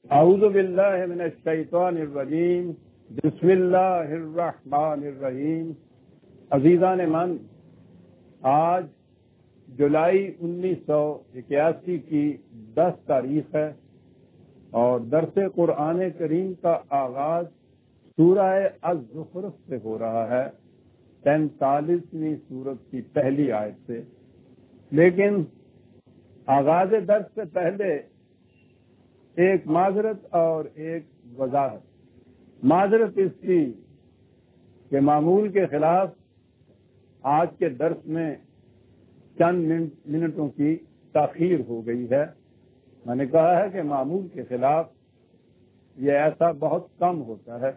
اعوذ باللہ من الشیطان الرجیم بسم اللہ الرحمن الرحیم۔ عزیزان من، آج جولائی 1981 کی 10 تاریخ ہے اور درس قرآن کریم کا آغاز سورہ الزخرف سے ہو رہا ہے، 45ویں سورت کی پہلی آیت سے۔ لیکن آغاز درس سے پہلے ایک معذرت اور ایک وضاحت۔ معذرت اس کی کہ معمول کے خلاف آج کے درس میں چند منٹوں کی تاخیر ہو گئی ہے۔ میں نے کہا ہے کہ معمول کے خلاف یہ ایسا بہت کم ہوتا ہے،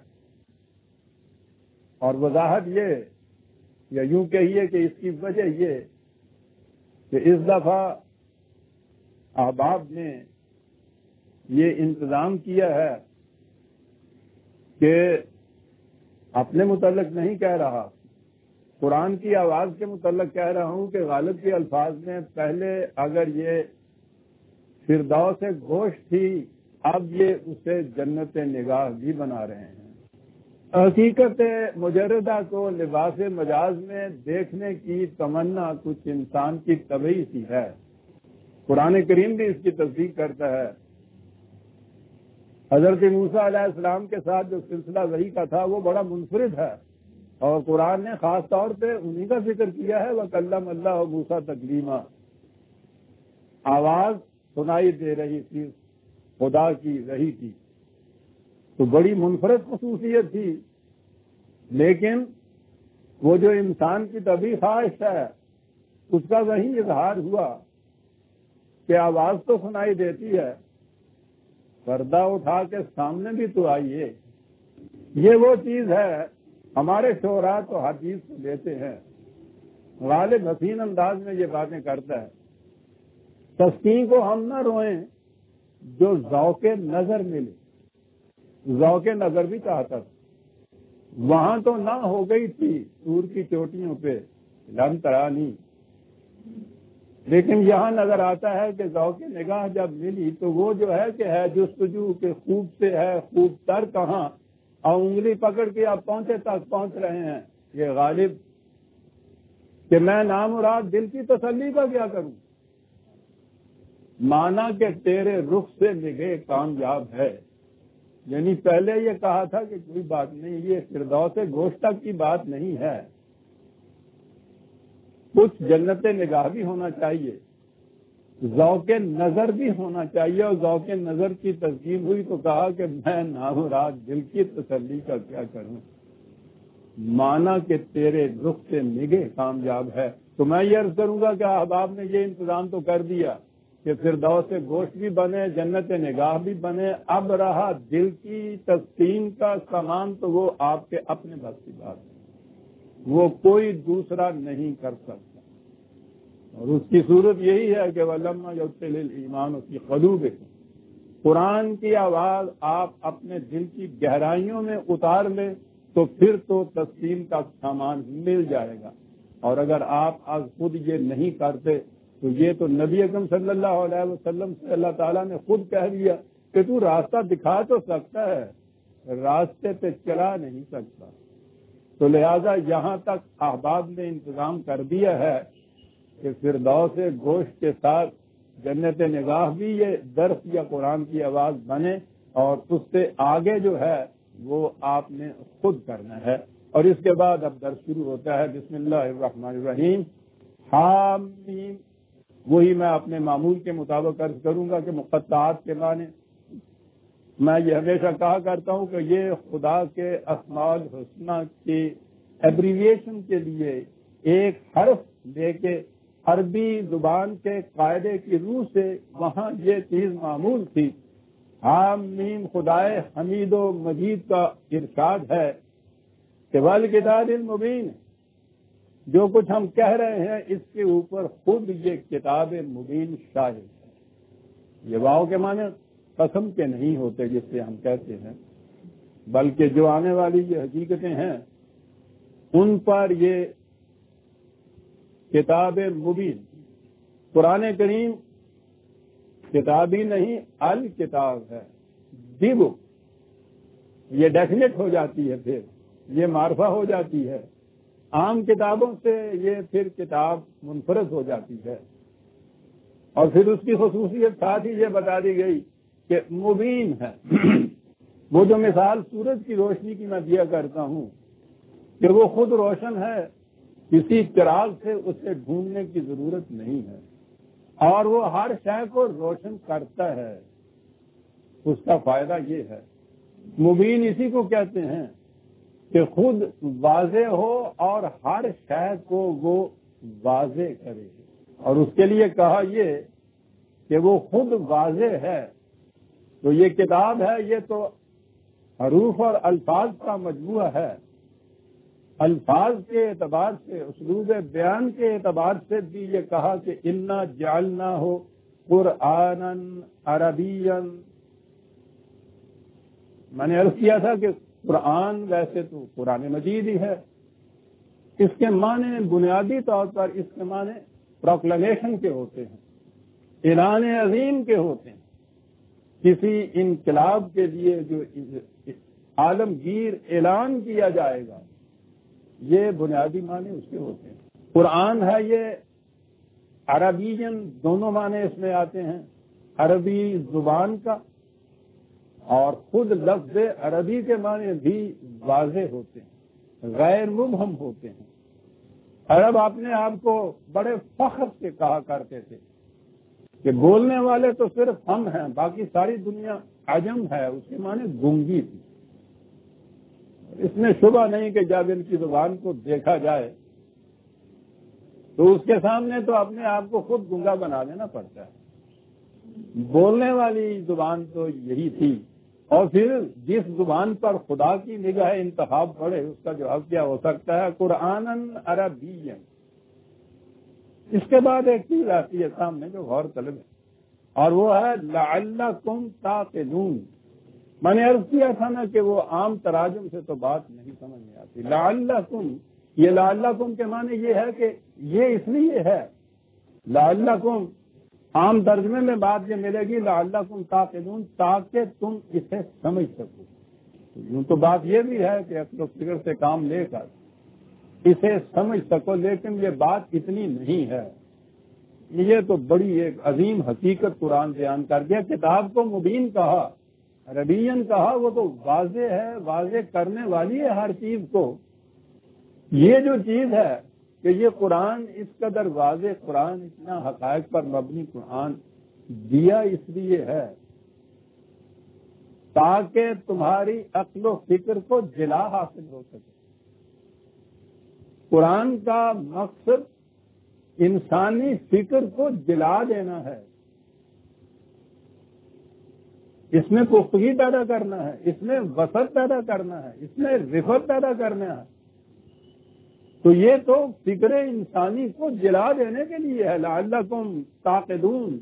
اور وضاحت یہ یا یوں کہیے کہ اس کی وجہ یہ کہ اس دفعہ احباب نے یہ انتظام کیا ہے کہ اپنے متعلق نہیں کہہ رہا، قرآن کی آواز کے متعلق کہہ رہا ہوں کہ غالب کے الفاظ میں پہلے اگر یہ فردوس گوشت تھی، اب یہ اسے جنت نگاہ بھی بنا رہے ہیں۔ حقیقت مجردہ کو لباس مجاز میں دیکھنے کی تمنا کچھ انسان کی طبعی سی ہے۔ قرآن کریم بھی اس کی تصدیق کرتا ہے۔ حضرت موسیٰ علیہ السلام کے ساتھ جو سلسلہ وحی کا تھا وہ بڑا منفرد ہے، اور قرآن نے خاص طور پہ انہی کا ذکر کیا ہے، وَكَلَّمَ اللَّهُ مُوسَىٰ تَكْلِيمًا۔ آواز سنائی دے رہی تھی، خدا کی وحی کی، تو بڑی منفرد خصوصیت تھی۔ لیکن وہ جو انسان کی طبعی خواہش ہے اس کا وہی اظہار ہوا کہ آواز تو سنائی دیتی ہے، پردہ اٹھا کے سامنے بھی تو آئیے۔ یہ وہ چیز ہے، ہمارے شعراء تو ہر چیز کو لیتے ہیں۔ غالب حسین انداز میں یہ باتیں کرتا ہے، تسکین کو ہم نہ روئیں جو ذوق نظر ملے۔ ذوق نظر بھی چاہتا تھا، وہاں تو نہ ہو گئی تھی سور کی چوٹیوں پہ لم ترانی، لیکن یہاں نظر آتا ہے کہ ذوق نگاہ جب ملی تو وہ جو ہے کہ ہے جستجو کے خوب سے ہے خوب تر کہاں، اور انگلی پکڑ کے آپ پہنچے تک پہنچ رہے ہیں۔ یہ غالب کہ میں نامراد دل کی تسلی کا کیا کروں، مانا کہ تیرے رخ سے نگہ کامیاب ہے۔ یعنی پہلے یہ کہا تھا کہ کوئی بات نہیں، یہ فردوس گوشت تک کی بات نہیں ہے، کچھ جنت نگاہ بھی ہونا چاہیے، ذوق نظر بھی ہونا چاہیے، اور ذوق نظر کی تسکین ہوئی تو کہا کہ میں نامراد دل کی تسلی کا کیا کروں، مانا کہ تیرے رخ سے نگہ کامیاب ہے۔ تو میں یہ عرض کروں گا کہ احباب نے یہ انتظام تو کر دیا کہ فردوس گوشت بھی بنے، جنت نگاہ بھی بنے، اب رہا دل کی تسکین کا سامان تو وہ آپ کے اپنے بس کی بات ہے، وہ کوئی دوسرا نہیں کر سکتا، اور اس کی صورت یہی ہے کہ وَلَمَّا يَدْخُلِ الْإِيمَانُ فِي قُلُوبِكُمْ، قرآن کی آواز آپ اپنے دل کی گہرائیوں میں اتار لیں تو پھر تو تسلیم کا سامان مل جائے گا۔ اور اگر آپ از خود یہ نہیں کرتے تو یہ تو نبی اکرم صلی اللہ علیہ وسلم سے اللہ تعالیٰ نے خود کہہ دیا کہ تو راستہ دکھا تو سکتا ہے، راستے پہ چلا نہیں سکتا۔ تو لہذا یہاں تک احباب نے انتظام کر دیا ہے کہ فردوس گوشت کے ساتھ جنت نگاہ بھی یہ درس یا قرآن کی آواز بنے، اور اس سے آگے جو ہے وہ آپ نے خود کرنا ہے۔ اور اس کے بعد اب درس شروع ہوتا ہے۔ بسم اللہ الرحمن الرحیم، حامیم۔ وہی میں اپنے معمول کے مطابق عرض کروں گا کہ مقطعات کے معنی میں یہ ہمیشہ کہا کرتا ہوں کہ یہ خدا کے اسماء الحسنہ کی ایبریویشن کے لیے ایک حرف لے کے عربی زبان کے قاعدے کی روح سے وہاں یہ چیز معمول تھی۔ حامیم، خدائے حمید و مجید کا ارشاد ہے کہ والکتاب المبین، جو کچھ ہم کہہ رہے ہیں اس کے اوپر خود یہ کتاب مبین شاہد ہے۔ یہ واو کے معنی قسم کے نہیں ہوتے جس سے ہم کہتے ہیں، بلکہ جو آنے والی یہ حقیقتیں ہیں ان پر یہ کتاب مبین۔ قرآن کریم کتابی نہیں الکتاب ہے، دی بک یہ ڈیفینیٹ ہو جاتی ہے، پھر یہ معرفہ ہو جاتی ہے، عام کتابوں سے یہ پھر کتاب منفرد ہو جاتی ہے، اور پھر اس کی خصوصیت ساتھ ہی یہ بتا دی گئی کہ مبین ہے۔ وہ جو مثال سورج کی روشنی کی میں دیا کرتا ہوں کہ وہ خود روشن ہے، کسی چراغ سے اسے ڈھونڈنے کی ضرورت نہیں ہے، اور وہ ہر شے کو روشن کرتا ہے، اس کا فائدہ یہ ہے۔ مبین اسی کو کہتے ہیں کہ خود واضح ہو اور ہر شے کو وہ واضح کرے، اور اس کے لیے کہا یہ کہ وہ خود واضح ہے۔ تو یہ کتاب ہے، یہ تو حروف اور الفاظ کا مجموعہ ہے، الفاظ کے اعتبار سے، اسلوب بیان کے اعتبار سے بھی یہ کہا کہ انا جعلناہ قرآنا عربیا۔ میں نے عرض کیا تھا کہ قرآن ویسے تو قرآن مجید ہی ہے، اس کے معنی بنیادی طور پر اس کے معنی پروکلمیشن کے ہوتے ہیں، اعلان عظیم کے ہوتے ہیں، کسی انقلاب کے لیے جو عالمگیر اعلان کیا جائے گا، یہ بنیادی معنی اس کے ہوتے ہیں۔ قرآن ہے یہ عربین، دونوں معنی اس میں آتے ہیں، عربی زبان کا، اور خود لفظ عربی کے معنی بھی واضح ہوتے ہیں، غیر مبہم ہوتے ہیں۔ عرب اپنے آپ کو بڑے فخر سے کہا کرتے تھے کہ بولنے والے تو صرف ہم ہیں، باقی ساری دنیا عجم ہے، اس کے معنی گنگی تھی۔ اس میں شبہ نہیں کہ جب ان کی زبان کو دیکھا جائے تو اس کے سامنے تو اپنے آپ کو خود گنگا بنا دینا پڑتا ہے۔ بولنے والی زبان تو یہی تھی، اور پھر جس زبان پر خدا کی نگاہ انتخاب پڑے اس کا جواب کیا ہو سکتا ہے؟ قرآناً عربی۔ اس کے بعد ایک چیز آتی ہے سامنے جو غور طلب ہے، اور وہ ہے لعلکم تعقلون۔ میں نے عرض کیا تھا نا کہ وہ عام تراجم سے تو بات نہیں سمجھ میں آتی۔ لعلکم، یہ لعلکم کے معنی یہ ہے کہ یہ اس لیے ہے، لعلکم عام ترجمے میں بات یہ ملے گی لعلکم تعقلون، تاکہ تم اسے سمجھ سکو۔ یوں تو بات یہ بھی ہے کہ عقل و فکر سے کام لے کر اسے سمجھ سکو، لیکن یہ بات اتنی نہیں ہے۔ یہ تو بڑی ایک عظیم حقیقت قرآن بیان کر دیا۔ کتاب کو مبین کہا، عربین کہا، وہ تو واضح ہے، واضح کرنے والی ہے ہر چیز کو۔ یہ جو چیز ہے کہ یہ قرآن اس قدر واضح قرآن، اتنا حقائق پر مبنی قرآن دیا اس لیے ہے تاکہ تمہاری عقل و فکر کو جلا حاصل ہو سکے۔ قرآن کا مقصد انسانی فکر کو جلا دینا ہے، اس میں پختگی پیدا کرنا ہے، اس میں وسعت پیدا کرنا ہے، اس میں رفت پیدا کرنا ہے۔ تو یہ تو فکر انسانی کو جلا دینے کے لیے ہے، لعلکم تعقلون،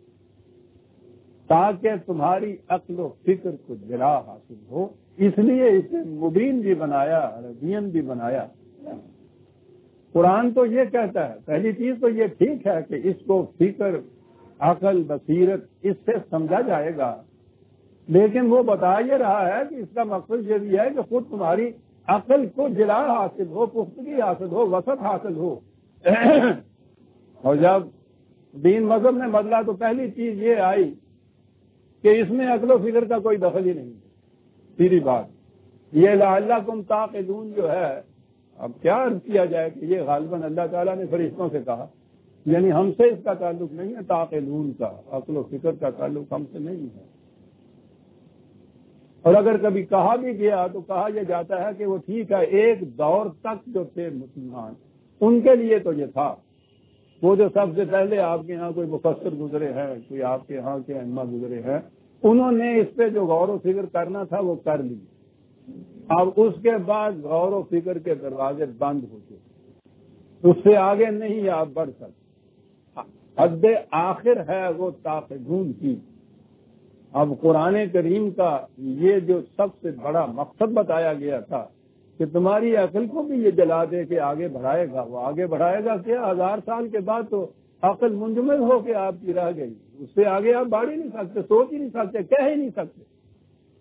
تاکہ تمہاری عقل و فکر کو جلا حاصل ہو، اس لیے اسے مبین بھی بنایا، عربین بھی بنایا۔ قرآن تو یہ کہتا ہے، پہلی چیز تو یہ ٹھیک ہے کہ اس کو فکر، عقل، بصیرت اس سے سمجھا جائے گا، لیکن وہ بتا یہ رہا ہے کہ اس کا مقصد یہ بھی ہے کہ خود تمہاری عقل کو جلا حاصل ہو، پختگی حاصل ہو، وسعت حاصل ہو۔ اور جب دین مذہب نے بدلا تو پہلی چیز یہ آئی کہ اس میں عقل و فکر کا کوئی دخل ہی نہیں ہے۔ سیدھی بات یہ لعلکم تعقلون جو ہے، اب کیا عرض کیا جائے کہ یہ غالباً اللہ تعالیٰ نے فرشتوں سے کہا، یعنی ہم سے اس کا تعلق نہیں ہے، تعقلون کا، عقل و فکر کا تعلق ہم سے نہیں ہے۔ اور اگر کبھی کہا بھی گیا تو کہا یہ جاتا ہے کہ وہ ٹھیک ہے، ایک دور تک جو تھے مسلمان ان کے لیے تو یہ تھا، وہ جو سب سے پہلے آپ کے ہاں کوئی مفسر گزرے ہیں، کوئی آپ کے ہاں کے ائمہ گزرے ہیں، انہوں نے اس پہ جو غور و فکر کرنا تھا وہ کر لی۔ اب اس کے بعد غور و فکر کے دروازے بند ہو چکے، اس سے آگے نہیں آپ بڑھ سکتے۔ حد آخر ہے وہ تعقلون کی۔ اب قرآن کریم کا یہ جو سب سے بڑا مقصد بتایا گیا تھا کہ تمہاری عقل کو بھی یہ جلا دے کہ آگے بڑھائے گا، وہ آگے بڑھائے گا کیا؟ 1000 سال کے بعد تو عقل منجمد ہو کے آپ کی رہ گئی، اس سے آگے آپ بڑھ ہی نہیں سکتے، سوچ ہی نہیں سکتے، کہہ ہی نہیں سکتے۔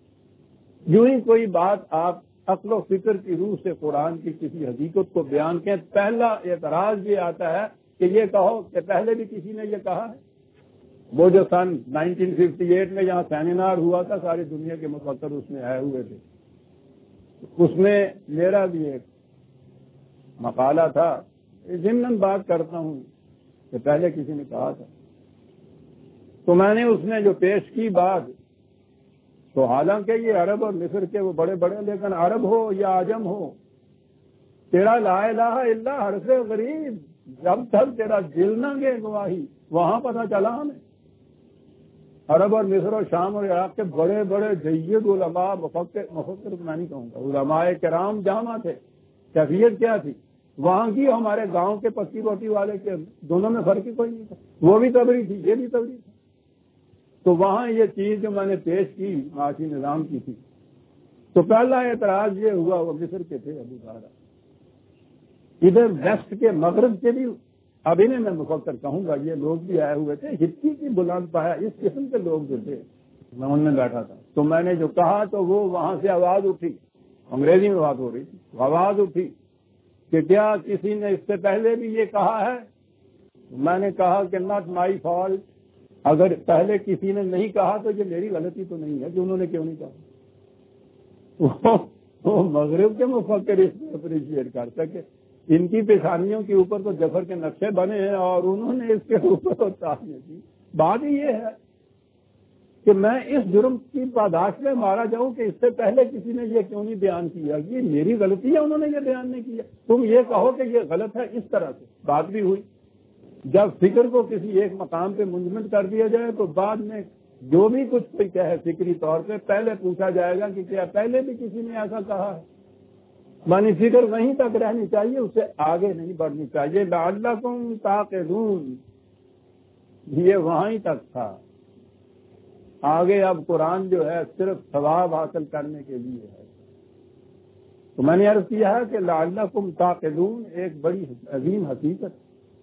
یوں ہی کوئی بات آپ عقل و فکر کی روح سے قرآن کی کسی حقیقت کو بیان کریں، پہلا اعتراض یہ آتا ہے کہ یہ کہو کہ پہلے بھی کسی نے یہ کہا ہے۔ وہ جو سن 1958 میں یہاں سیمینار ہوا تھا، ساری دنیا کے مفکر اس میں آئے ہوئے تھے، اس میں میرا بھی ایک مقالہ تھا، ضمن بات کرتا ہوں کہ پہلے کسی نے کہا تھا، تو میں نے اس میں جو پیش کی بات، تو حالانکہ یہ عرب اور مصر کے وہ بڑے بڑے، لیکن عرب ہو یا عجم ہو، تیرا لا الہ الا حرف غریب، جب تک تیرا دل نہ گے گواہی، وہاں پتہ چلا ہمیں۔ عرب اور مصر اور شام اور عراق کے بڑے بڑے جید علماء، مفکر میں نہیں کہوں گا، علماء کرام جامع تھے، کیفیت کیا تھی وہاں کی، ہمارے گاؤں کے پکی روٹی والے کے دونوں میں فرق ہی کوئی نہیں تھا، وہ بھی تبری تھی، یہ بھی تبری تھا۔ تو وہاں یہ چیز جو میں نے پیش کی معاشی نظام کی تھی، تو پہلا اعتراض یہ ہوا، وہ مصر کے تھے ابو زہرا، ادھر ویسٹ کے مغرب کے بھی، اب انہیں میں مفکر کہوں گا، یہ لوگ بھی آئے ہوئے تھے، ہپی کی بلند پایا اس قسم کے لوگ جو تھے، میں ان میں بیٹھا تھا، تو میں نے جو کہا تو وہ وہاں سے آواز اٹھی، انگریزی میں بات ہو رہی تھی، آواز اٹھی کہ کیا کسی نے اس سے پہلے بھی یہ کہا ہے؟ میں نے کہا کہ ناٹ مائی فالٹ، اگر پہلے کسی نے نہیں کہا تو یہ میری غلطی تو نہیں ہے کہ انہوں نے کیوں نہیں کہا۔ وہ مغرب کے مفکر اس کو اپریشیٹ کر سکے، ان کی پیشانیوں کے اوپر تو جفر کے نقشے بنے ہیں اور انہوں نے اس کے اوپر تعمیر کی۔ بات یہ ہے کہ میں اس جرم کی پاداش میں مارا جاؤں کہ اس سے پہلے کسی نے یہ کیوں نہیں بیان کیا، یہ میری غلطی ہے انہوں نے یہ بیان نہیں کیا، تم یہ کہو کہ یہ غلط ہے۔ اس طرح سے بات بھی ہوئی۔ جب فکر کو کسی ایک مقام پہ منجمد کر دیا جائے تو بعد میں جو بھی کچھ کوئی کہے فکری طور پہ، پہلے پوچھا جائے گا کہ کیا پہلے بھی کسی نے ایسا کہا ہے۔ معنی فکر وہیں تک رہنی چاہیے، اس سے آگے نہیں بڑھنی چاہیے۔ لعلکم تعقلون، یہ وہاں ہی تک تھا، آگے اب قرآن جو ہے صرف ثواب حاصل کرنے کے لیے ہے۔ تو میں نے عرض کیا ہے کہ لعلکم تعقلون ایک بڑی عظیم حقیقت،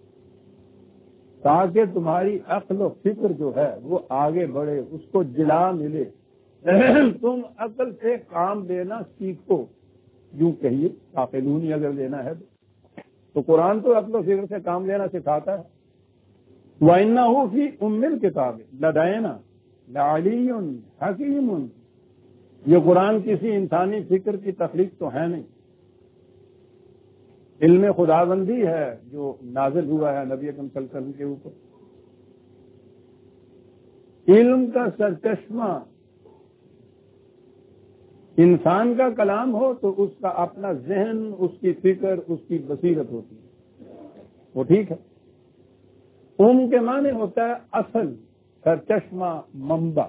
تاکہ تمہاری عقل و فکر جو ہے وہ آگے بڑھے، اس کو جلا ملے، تم عقل سے کام لینا سیکھو، یوں کہیے تعقلون ہی اگر لینا ہے تو قرآن تو عقل و فکر سے کام لینا سکھاتا ہے۔ وَإِنَّهُ فِي أُمِّ الْكِتَابِ لَدَيْنَا لَعَلِيٌّ حَكِيمٌ، یہ قرآن کسی انسانی فکر کی تخلیق تو ہے نہیں، علم خداوندی ہے جو نازل ہوا ہے نبی اکرم صلی اللہ علیہ وسلم کے اوپر۔ علم کا سرچشمہ انسان کا کلام ہو تو اس کا اپنا ذہن، اس کی فکر، اس کی بصیرت ہوتی ہے، وہ ٹھیک ہے۔ کے معنی ہوتا ہے اصل، سرچشمہ، منبع۔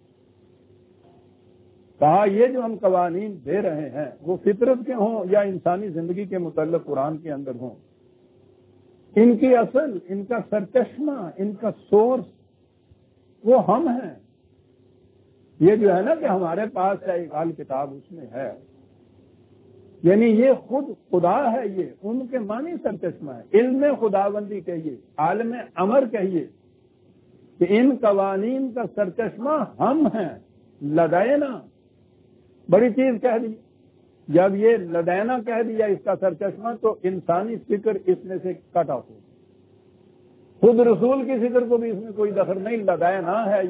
کہا یہ جو ہم قوانین دے رہے ہیں وہ فطرت کے ہوں یا انسانی زندگی کے متعلق قرآن کے اندر ہوں، ان کی اصل، ان کا سرچشمہ، ان کا سورس وہ ہم ہیں۔ یہ جو ہے نا کہ ہمارے پاس ہے ایک عال کتاب، اس میں ہے، یعنی یہ خود خدا ہے، یہ ان کے معنی سرچشمہ ہے۔ علم خداوندی کہیے، عالم امر کہیے کہ ان قوانین کا سرچشمہ ہم ہیں۔ لدینا بڑی چیز کہہ دی، جب یہ لدینا کہہ دیا اس کا سرچشمہ تو انسانی فکر اس میں سے کٹ آف ہو، خود رسول کی فکر کو بھی اس میں کوئی دخل نہیں، لدینا ہے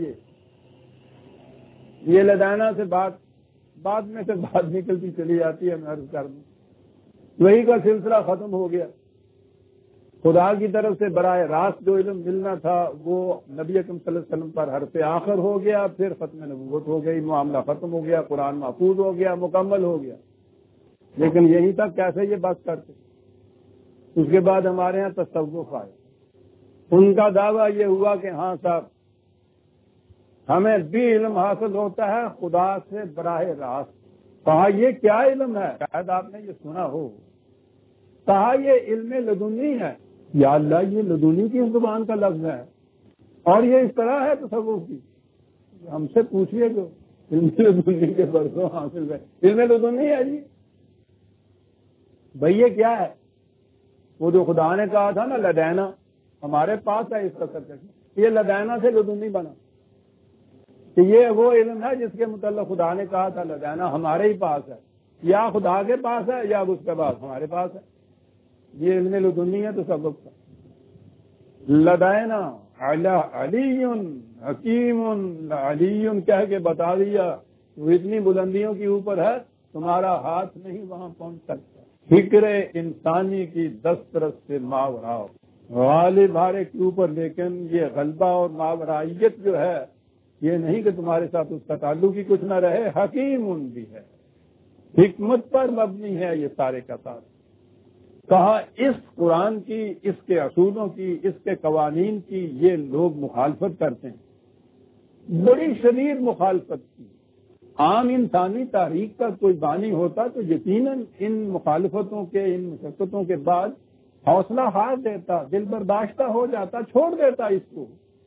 یہ لدینا سے بعد میں سے بات نکلتی چلی جاتی ہے، میں عرض کر دوں وہی کا سلسلہ ختم ہو گیا۔ خدا کی طرف سے براہ راست جو علم ملنا تھا وہ نبی اکرم صلی اللہ علیہ وسلم پر حرف آخر ہو گیا، پھر ختم نبوت ہو گئی، معاملہ ختم ہو گیا، قرآن محفوظ ہو گیا، مکمل ہو گیا۔ لیکن یہیں تک کیسے یہ بات کرتے؟ اس کے بعد ہمارے ہاں تصوف آئے، ان کا دعویٰ یہ ہوا کہ ہاں صاحب ہمیں بھی علم حاصل ہوتا ہے خدا سے براہ راست۔ کہا یہ کیا علم ہے؟ شاید آپ نے یہ سنا ہو، کہا یہ علم لدنی ہے۔ یا اللہ، یہ لدنی کی زبان کا لفظ ہے اور یہ اس طرح ہے تصوف کی، ہم سے پوچھئے جو علم لدنی کے برسوں حاصل ہے، علم لدنی ہے جی بھئی، یہ کیا ہے؟ وہ جو خدا نے کہا تھا نا لدینا، ہمارے پاس ہے اس کا سرچشمہ، یہ لدینا سے لدنی بنا۔ کہ یہ وہ علم ہے جس کے متعلق خدا نے کہا تھا لدینا ہمارے ہی پاس ہے، یا خدا کے پاس ہے یا اس کے پاس ہمارے پاس ہے. یہ علم لدنی ہے تصوف کا. لدینا علی حکیم علی کہہ کے بتا دیا وہ اتنی بلندیوں کے اوپر ہے تمہارا ہاتھ نہیں وہاں پہنچ سکتا. فکر انسانی کی دسترس سے ماوراء غالب ہارے کے اوپر، لیکن یہ غلبہ اور ماورائیت جو ہے یہ نہیں کہ تمہارے ساتھ اس کا تعلق ہی کچھ نہ رہے. حکیم بھی ہے، حکمت پر مبنی ہے یہ سارے کا ساتھ. کہا اس قرآن کی، اس کے اصولوں کی، اس کے قوانین کی یہ لوگ مخالفت کرتے ہیں، بڑی شدید مخالفت کی. عام انسانی تاریخ کا کوئی بانی ہوتا تو یقیناً ان مخالفتوں کے، ان مشقتوں کے بعد حوصلہ ہار دیتا، دل برداشتہ ہو جاتا، چھوڑ دیتا اس کو.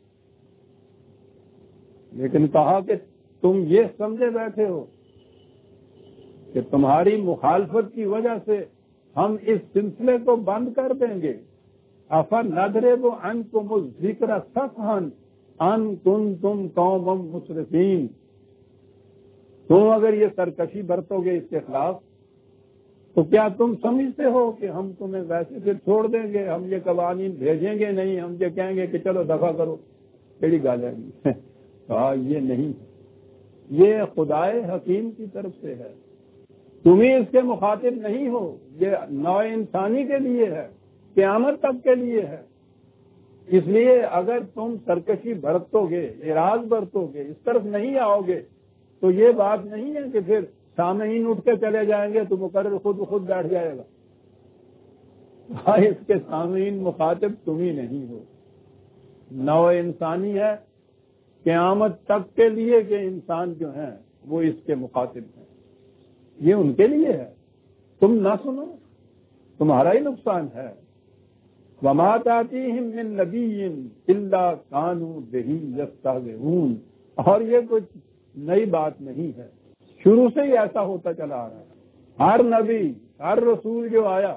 لیکن کہا کہ تم یہ سمجھے بیٹھے ہو کہ تمہاری مخالفت کی وجہ سے ہم اس سلسلے کو بند کر دیں گے. افنضرب عنکم الذکر صفحا ان کنتم قوما مسرفین. تم اگر یہ سرکشی برتو گے اس کے خلاف تو کیا تم سمجھتے ہو کہ ہم تمہیں ویسے پھر چھوڑ دیں گے؟ ہم یہ قوانین بھیجیں گے نہیں، ہم یہ کہیں گے کہ چلو دفع کرو، کیڑی گال ہے. کہا یہ نہیں، یہ خدائے حکیم کی طرف سے ہے، تمہیں اس کے مخاطب نہیں ہو. یہ نوع انسانی کے لیے ہے، قیامت تک کے لیے ہے. اس لیے اگر تم سرکشی برتو گے، اعراض برتو گے، اس طرف نہیں آؤ گے تو یہ بات نہیں ہے کہ پھر سامعین اٹھ کے چلے جائیں گے تو مقرر خود بخود بیٹھ جائے گا. اس کے سامعین مخاطب تم ہی نہیں ہو. نوع انسانی ہے قیامت تک کے لیے کہ انسان جو ہیں وہ اس کے مخاطب ہیں. یہ ان کے لیے ہے، تم نہ سنو، تمہارا ہی نقصان ہے. وما تأتيهم من نبي إلا كانوا به يستهزئون. اور یہ کچھ نئی بات نہیں ہے، شروع سے ہی ایسا ہوتا چلا آ رہا ہے. ہر نبی، ہر رسول جو آیا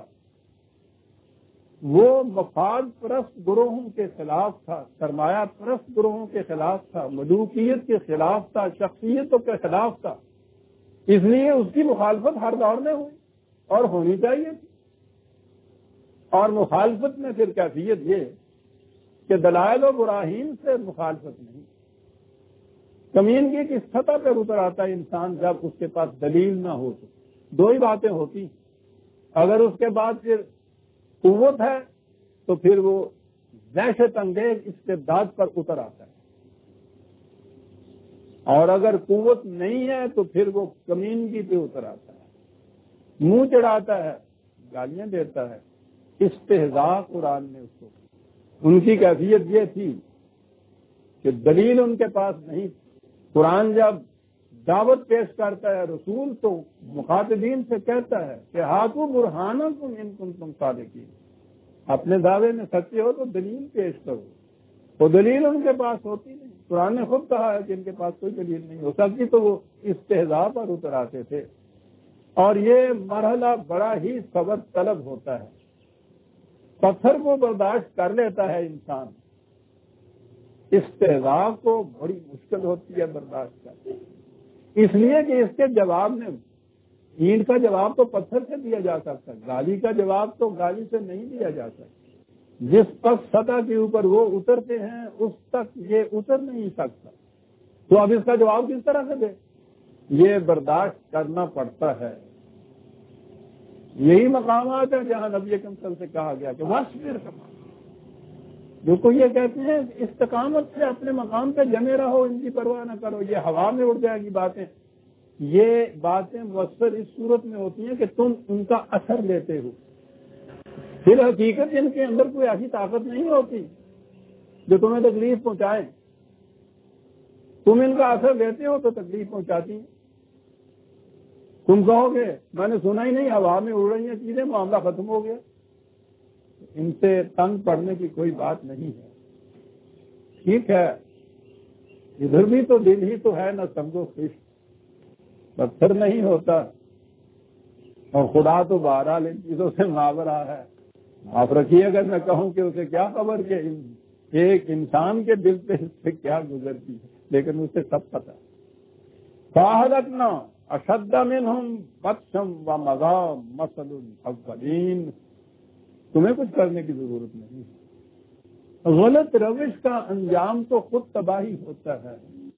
وہ مفاد پرست گروہوں کے خلاف تھا، سرمایہ پرست گروہوں کے خلاف تھا، ملوکیت کے خلاف تھا، شخصیتوں کے خلاف تھا. اس لیے اس کی مخالفت ہر دور میں ہوئی اور ہونی چاہیے تھی. اور مخالفت میں پھر کیفیت یہ کہ دلائل و براہین سے مخالفت نہیں، کمینگی کی سطح پر اتر آتا ہے انسان جب اس کے پاس دلیل نہ ہو. تو دو ہی باتیں ہوتی، اگر اس کے بعد پھر قوت ہے تو پھر وہ دہشت انگیز استبداد پر اتر آتا ہے، اور اگر قوت نہیں ہے تو پھر وہ کمینگی پہ اتر آتا ہے، منہ چڑھاتا ہے، گالیاں دیتا ہے. استہزاء قرآن نے اس کو. ان کی کیفیت یہ تھی کہ دلیل ان کے پاس نہیں. قرآن جب دعوت پیش کرتا ہے رسول تو مخاطبین سے کہتا ہے کہ ہاتھوں برہانکم ان کنتم صادقین. اپنے دعوے میں سچے ہو تو دلیل پیش کرو. وہ دلیل ان کے پاس ہوتی نہیں. قرآن نے خود کہا ہے کہ ان کے پاس کوئی دلیل نہیں ہو سکتی تو وہ استہزاء پر اتر آتے تھے. اور یہ مرحلہ بڑا ہی صبر طلب ہوتا ہے. پتھر کو برداشت کر لیتا ہے انسان، استہزاء کو بڑی مشکل ہوتی ہے برداشت کرنا. اس لیے کہ اس کے جواب میں اینٹ کا جواب تو پتھر سے دیا جا سکتا ہے، گالی کا جواب تو گالی سے نہیں دیا جا سکتا. جس پس سطح کے اوپر وہ اترتے ہیں اس تک یہ اتر نہیں سکتا. تو اب اس کا جواب کس طرح سے دے؟ یہ برداشت کرنا پڑتا ہے. یہی مقامات ہیں جہاں نبی اکرم صلی اللہ علیہ وسلم سے کہا گیا کہ واصبر کما. جو کوئی یہ کہتے ہیں استقامت سے اپنے مقام پہ جمے رہو، ان کی پرواہ نہ کرو، یہ ہوا میں اڑ جائے گی باتیں. یہ باتیں مؤثر اس صورت میں ہوتی ہیں کہ تم ان کا اثر لیتے ہو. پھر حقیقت ان کے اندر کوئی ایسی طاقت نہیں ہوتی جو تمہیں تکلیف پہنچائے. تم ان کا اثر لیتے ہو تو تکلیف پہنچاتی ہیں. تم کہو گے میں نے سنا ہی نہیں، ہوا میں اڑ رہی ہیں چیزیں، معاملہ ختم ہو گیا. ان سے تنگ پڑنے کی کوئی بات نہیں ہے. ٹھیک ہے، ادھر بھی تو دل ہی تو ہے، نہ سمجھو خوش، پتھر نہیں ہوتا. اور خدا تو بہرحال ان چیزوں سے ماورا ہے. آپ رکھیے اگر میں کہوں کہ اسے کیا خبر کہ ایک انسان کے دل پہ اس سے کیا گزرتی ہے. لیکن اسے سب پتا ہے. فاہلکنا اشد منہم بطشا ومضی مثل الاولین. تمہیں کچھ کرنے کی ضرورت نہیں ہے. غلط روش کا انجام تو خود تباہی ہوتا ہے.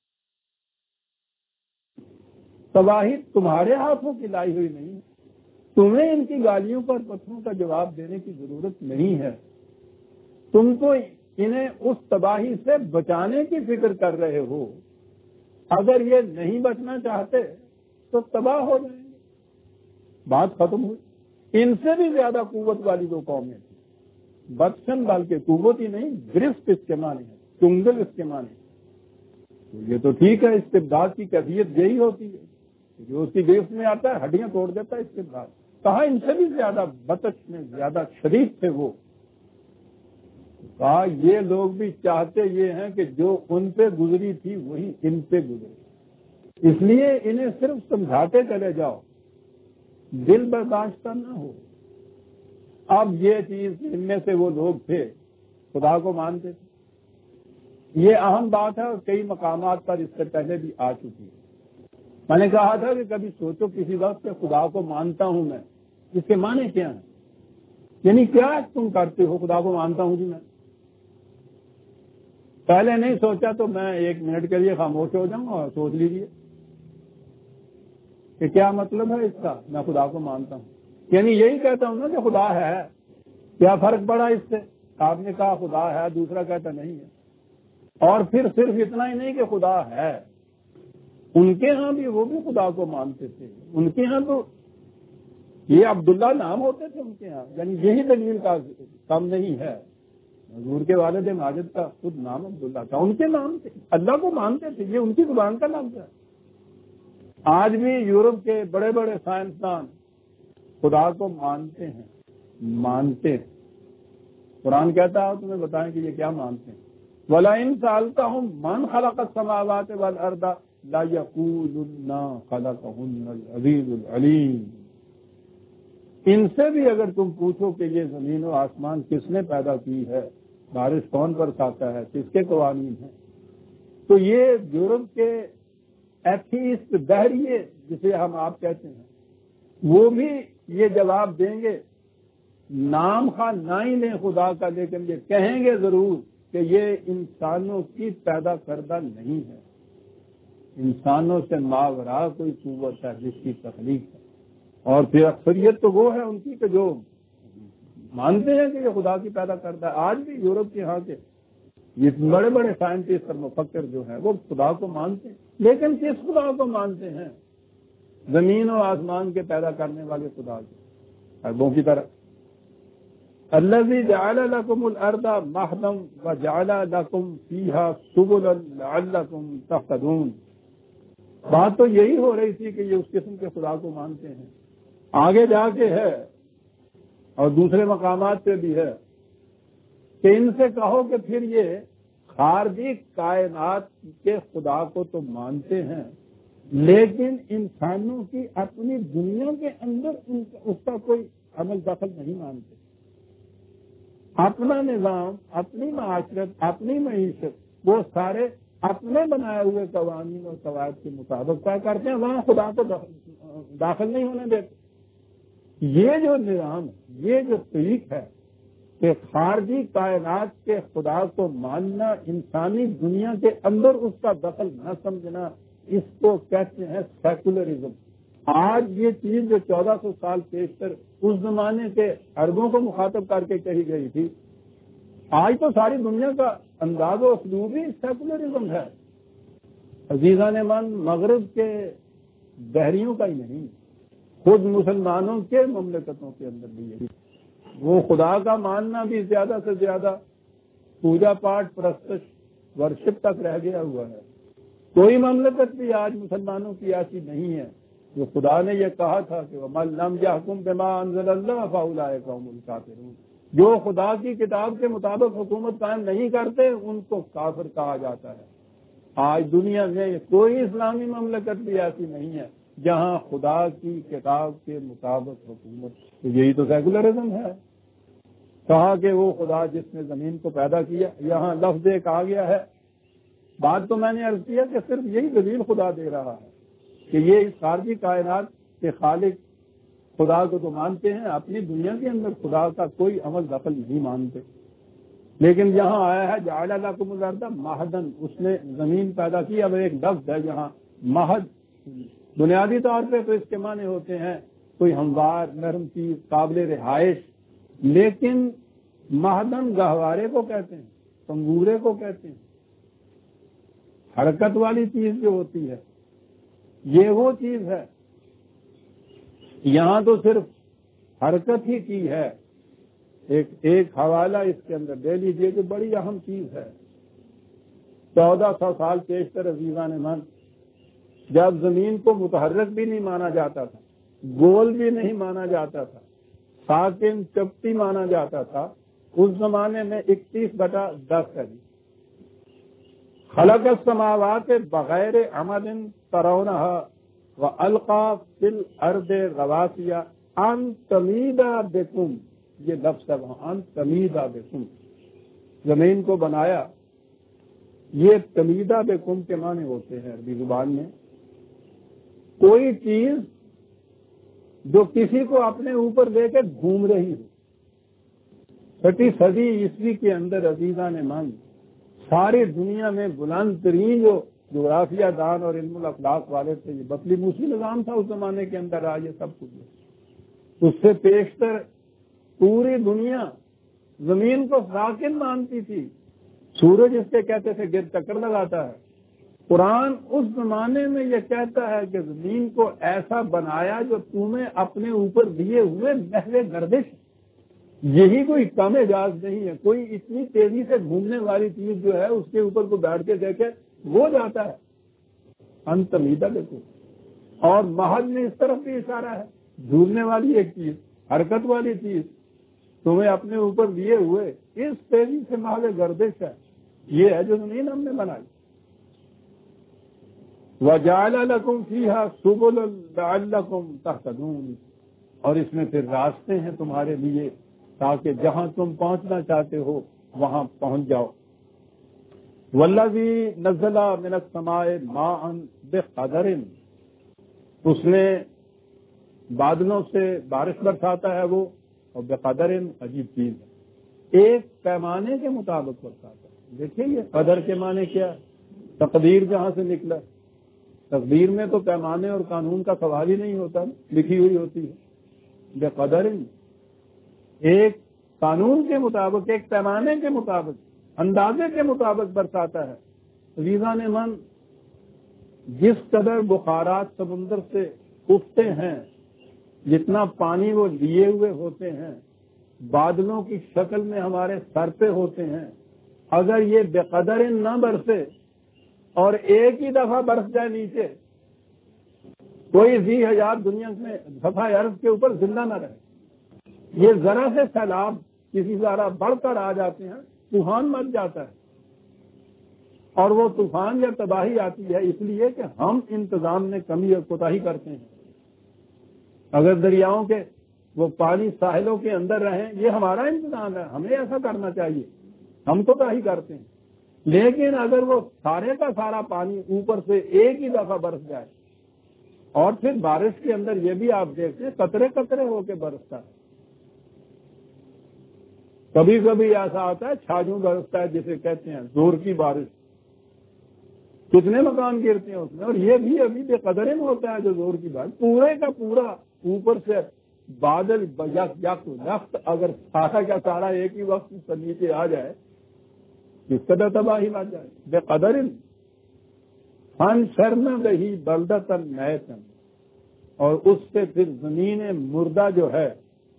تباہی تمہارے ہاتھوں کی لائی ہوئی نہیں ہے. تمہیں ان کی گالیوں پر پتھروں کا جواب دینے کی ضرورت نہیں ہے. تم تو انہیں اس تباہی سے بچانے کی فکر کر رہے ہو. اگر یہ نہیں بچنا چاہتے تو تباہ ہو جائیں گے. بات ختم ہوئی. ان سے بھی زیادہ قوت والی دو قومیں تھیں. بطشن بلکہ قوت ہی نہیں، گرفت اس کے معنی ہے، چنگل اس کے معنی ہے. یہ تو ٹھیک ہے، استبداد کی کیفیت یہی ہوتی ہے، جو اس کی گرفت میں آتا ہے ہڈیاں توڑ دیتا ہے استبداد. کہا ان سے بھی زیادہ بطش میں زیادہ شدید تھے وہ. کہا یہ لوگ بھی چاہتے یہ ہیں کہ جو ان پہ گزری تھی وہی ان پہ گزرے، اس لیے انہیں صرف سمجھاتے چلے جاؤ، دل برداشت نہ ہو. اب یہ چیز ان میں سے وہ لوگ تھے خدا کو مانتے تھے. یہ اہم بات ہے اور کئی مقامات پر اس سے پہلے بھی آ چکی ہے. میں نے کہا تھا کہ کبھی سوچو کسی وقت کہ خدا کو مانتا ہوں میں، اس کے معنی کیا ہیں؟ یعنی کیا تم کرتے ہو؟ خدا کو مانتا ہوں جی میں. پہلے نہیں سوچا تو میں 1 منٹ کے لیے خاموش ہو جاؤں اور سوچ لیجیے کہ کیا مطلب ہے اس کا، میں خدا کو مانتا ہوں. یعنی یہی کہتا ہوں نا کہ خدا ہے. کیا فرق پڑا اس سے؟ آپ نے کہا خدا ہے، دوسرا کہتا نہیں ہے. اور پھر صرف اتنا ہی نہیں کہ خدا ہے، ان کے ہاں بھی وہ بھی خدا کو مانتے تھے. ان کے ہاں تو یہ عبداللہ نام ہوتے تھے ان کے ہاں. یعنی یہی دلیل کا کم نہیں ہے. حضور کے والد ماجد کا خود نام عبداللہ تھا. ان کے نام تھے، اللہ کو مانتے تھے، یہ ان کی زبان کا لفظ ہے. آج بھی یورپ کے بڑے بڑے سائنسدان خدا کو مانتے ہیں. مانتے ہیں. قرآن کہتا ہے تمہیں بتائیں کہ یہ کیا مانتے ہیں. وَلَئِن سَأَلْتَهُم مَّنْ خَلَقَ السَّمَاوَاتِ وَالْأَرْضَ لَيَقُولُنَّ خَلَقَهُنَّ الْعَزِيزُ الْعَلِيمُ. ان سے بھی اگر تم پوچھو کہ یہ زمین و آسمان کس نے پیدا کی ہے، بارش کون برساتا ہے، کس کے قوانین ہیں، تو یہ یورپ کے ایتھیسٹ بحریے جسے ہم آپ کہتے ہیں، وہ بھی یہ جواب دیں گے. نام خواہ نہ ہی لیں خدا کا، لیکن یہ کہیں گے ضرور کہ یہ انسانوں کی پیدا کردہ نہیں ہے، انسانوں سے ماوراء کوئی قوت ہے جس کی تخلیق ہے. اور پھر اکثریت تو وہ ہے ان کی کہ جو مانتے ہیں کہ یہ خدا کی پیدا کرتا ہے. آج بھی یورپ کے ہاں کے یہ بڑے بڑے سائنٹسٹ اور مفکر جو ہیں وہ خدا کو مانتے ہیں. لیکن کس خدا کو مانتے ہیں؟ زمین و آسمان کے پیدا کرنے والے خدا کو، اربوں کی طرح. الذی جعل لکم الارض مہدا وجعل لکم فیہا سبلا لعلکم تہتدون. بات تو یہی ہو رہی تھی کہ یہ اس قسم کے خدا کو مانتے ہیں. آگے جا کے ہے اور دوسرے مقامات پہ بھی ہے کہ ان سے کہو کہ پھر یہ خارجی کائنات کے خدا کو تو مانتے ہیں لیکن انسانوں کی اپنی دنیا کے اندر اس کا کوئی عمل دخل نہیں مانتے. اپنا نظام، اپنی معاشرت، اپنی معیشت وہ سارے اپنے بنائے ہوئے قوانین اور قواعد کے مطابق طے کرتے ہیں، وہاں خدا کو داخل نہیں ہونے دیتے. یہ جو نظام، یہ جو طریق ہے کہ خارجی کائنات کے خدا کو ماننا، انسانی دنیا کے اندر اس کا دخل نہ سمجھنا، اس کو کہتے ہیں سیکولرزم. آج یہ چیز جو 1400 سال پیشتر اس زمانے کے عربوں کو مخاطب کر کے کہی گئی تھی، آج تو ساری دنیا کا انداز و اسلوب ہی سیکولرزم ہے. عزیزان من، مغرب کے بحریوں کا ہی نہیں، خود مسلمانوں کے مملکتوں کے اندر بھی یہی. وہ خدا کا ماننا بھی زیادہ سے زیادہ پوجا پاٹ، پرستش، ورشپ تک رہ گیا ہوا ہے. کوئی مملکت بھی آج مسلمانوں کی ایسی نہیں ہے جو خدا نے یہ کہا تھا کہ وَمَن لَّمْ يَحْكُم بِمَا أَنزَلَ اللَّهُ فَأُولَٰئِكَ هُمُ الْكَافِرُونَ. جو خدا کی کتاب کے مطابق حکومت قائم نہیں کرتے ان کو کافر کہا جاتا ہے. آج دنیا میں کوئی اسلامی مملکت بھی ایسی نہیں ہے جہاں خدا کی کتاب کے مطابق حکومت. تو یہی تو سیکولرزم ہے. کہا کہ وہ خدا جس نے زمین کو پیدا کیا، یہاں لفظ ایک آ گیا ہے بات تو میں نے عرض کیا کہ صرف یہی دلیل خدا دے رہا ہے کہ یہ اس خارجی کائنات کے خالق خدا کو تو مانتے ہیں، اپنی دنیا کے اندر خدا کا کوئی عمل دخل نہیں مانتے. لیکن یہاں آیا ہے جعل لکم الارض مہدا، اس نے زمین پیدا کی. اب ایک لفظ ہے یہاں مہد، بنیادی طور پہ تو اس کے معنی ہوتے ہیں کوئی ہموار نرم چیز قابل رہائش، لیکن مہدن گہوارے کو کہتے ہیں، تنگورے کو کہتے ہیں. حرکت والی چیز جو ہوتی ہے یہ وہ چیز ہے. یہاں تو صرف حرکت ہی کی ہے. ایک حوالہ اس کے اندر لے لیجئے کہ بڑی اہم چیز ہے. 1400 سال پیشتر عزیزان من، جب زمین کو متحرک بھی نہیں مانا جاتا تھا، گول بھی نہیں مانا جاتا تھا، ساکن چپٹی مانا جاتا تھا، اس زمانے میں 31/10 ہے. خلق السماوات بغیر عمد ترونها والقى في الارض رواسي ان تميد بكم، یہ لفظ ہے وہاں ان تميد بكم، زمین کو بنایا. یہ تمیدہ بکم کے معنی ہوتے ہیں عربی زبان میں کوئی چیز جو کسی کو اپنے اوپر لے کے گھوم رہی ہو. 6 صدی عیسوی کے اندر عزیزان من ساری دنیا میں بلند ترین جو جغرافیہ دان اور علم الافلاق والے تھے، یہ بطلی موسی نظام تھا اس زمانے کے اندر. آج یہ سب کچھ اس سے پیشتر پوری دنیا زمین کو ساکن مانتی تھی. سورج اس کے کہتے تھے گرد چکر لگاتا ہے. قرآن اس زمانے میں یہ کہتا ہے کہ زمین کو ایسا بنایا جو تمہیں اپنے اوپر دیے ہوئے محو گردش. یہی کوئی کم اعجاز نہیں ہے. کوئی اتنی تیزی سے گھومنے والی چیز جو ہے اس کے اوپر کو بیٹھ کے دیکھے وہ جاتا ہے. انتمیدہ دیکھو. اور مہد میں اس طرف بھی اشارہ ہے، جھولنے والی ایک چیز، حرکت والی چیز تمہیں اپنے اوپر دیے ہوئے اس تیزی سے محو گردش ہے. یہ ہے جو زمین ہم نے بنائی. وَجَعَلَ لَكُمْ فِيهَا سُبُلًا لَعَلَّكُمْ تَهْتَدُونَ، اور اس میں پھر راستے ہیں تمہارے لیے تاکہ جہاں تم پہنچنا چاہتے ہو وہاں پہنچ جاؤ. وَالَّذِي نَزَّلَ مِنَ السَّمَاءِ مَاءً بِقَدَرٍ، اس نے بادلوں سے بارش برساتا ہے وہ، اور بقدر عجیب چیز ہے، ایک پیمانے کے مطابق برساتا ہے. دیکھیں یہ قدر کے معنی کیا ہے. تقدیر جہاں سے نکلا، تقدیر میں تو پیمانے اور قانون کا سوال ہی نہیں ہوتا، لکھی ہوئی ہوتی ہے. بقدر ایک قانون کے مطابق، ایک پیمانے کے مطابق، اندازے کے مطابق برساتا ہے. عزیزان من، جس قدر بخارات سمندر سے اٹھتے ہیں، جتنا پانی وہ لیے ہوئے ہوتے ہیں، بادلوں کی شکل میں ہمارے سر پہ ہوتے ہیں، اگر یہ بے قدر نہ برسے اور ایک ہی دفعہ برس جائے نیچے، کوئی ذی حیات دنیا میں صفحہ ارض کے اوپر زندہ نہ رہے. یہ ذرا سے سیلاب کسی ذرا بڑھ کر آ جاتے ہیں، طوفان مچ جاتا ہے. اور وہ طوفان یا تباہی آتی ہے اس لیے کہ ہم انتظام میں کمی اور کوتاہی کرتے ہیں. اگر دریاؤں کے وہ پانی ساحلوں کے اندر رہیں، یہ ہمارا انتظام ہے، ہمیں ایسا کرنا چاہیے، ہم کوتاہی کرتے ہیں. لیکن اگر وہ سارے کا سارا پانی اوپر سے ایک ہی دفعہ برس جائے، اور پھر بارش کے اندر یہ بھی آپ دیکھتے ہیں قطرے قطرے ہو کے برستا ہے. کبھی کبھی ایسا آتا ہے چھاجوں برستا ہے جسے کہتے ہیں زور کی بارش، کتنے مکان گرتے ہیں اس میں. اور یہ بھی ابھی بے قدر میں ہوتا ہے جو زور کی بارش، پورے کا پورا اوپر سے بادل یک لخت اگر سارا کا سارا ایک ہی وقت سے نیچے آ جائے، کس قدر تباہی مچ جائے. بے قدر فن شرم رہی بلدتن میتن، اور اس سے پھر زمین مردہ جو ہے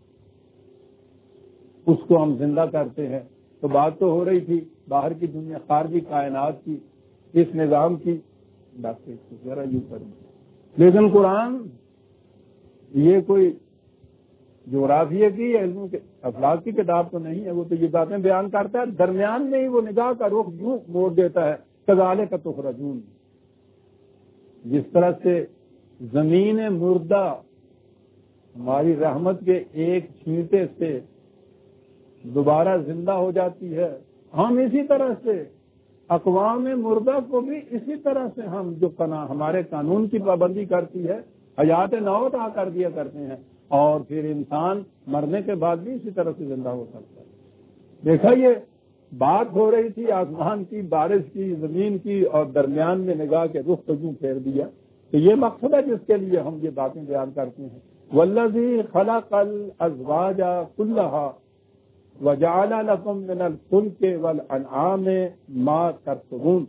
اس کو ہم زندہ کرتے ہیں. تو بات تو ہو رہی تھی باہر کی دنیا، خارجی کائنات کی، اس نظام کی. ذرا یوں کریں، لیکن قرآن یہ کوئی جغرافیہ کی یا علم کے افلاق کی کتاب تو نہیں ہے. وہ تو یہ باتیں بیان کرتا ہے، درمیان میں ہی وہ نگاہ کا رخ یوں موڑ دیتا ہے. کذالک تخرجون، جس طرح سے زمین مردہ ہماری رحمت کے ایک چھینٹے سے دوبارہ زندہ ہو جاتی ہے، ہم اسی طرح سے اقوام مردہ کو بھی اسی طرح سے ہم جو ہمارے قانون کی پابندی کرتی ہے حیات نو عطا کر دیا کرتے ہیں، اور پھر انسان مرنے کے بعد بھی اسی طرح سے زندہ ہو سکتا ہے۔ دیکھا، یہ بات ہو رہی تھی آسمان کی، بارش کی، زمین کی، اور درمیان میں نگاہ کے رخ کو یوں پھیر دیا، تو یہ مقصد ہے جس کے لیے ہم یہ باتیں بیان کرتے ہیں۔ والذی خلق الازواج کلھا وجعل لکم من الفلک والانعام ما ترکبون،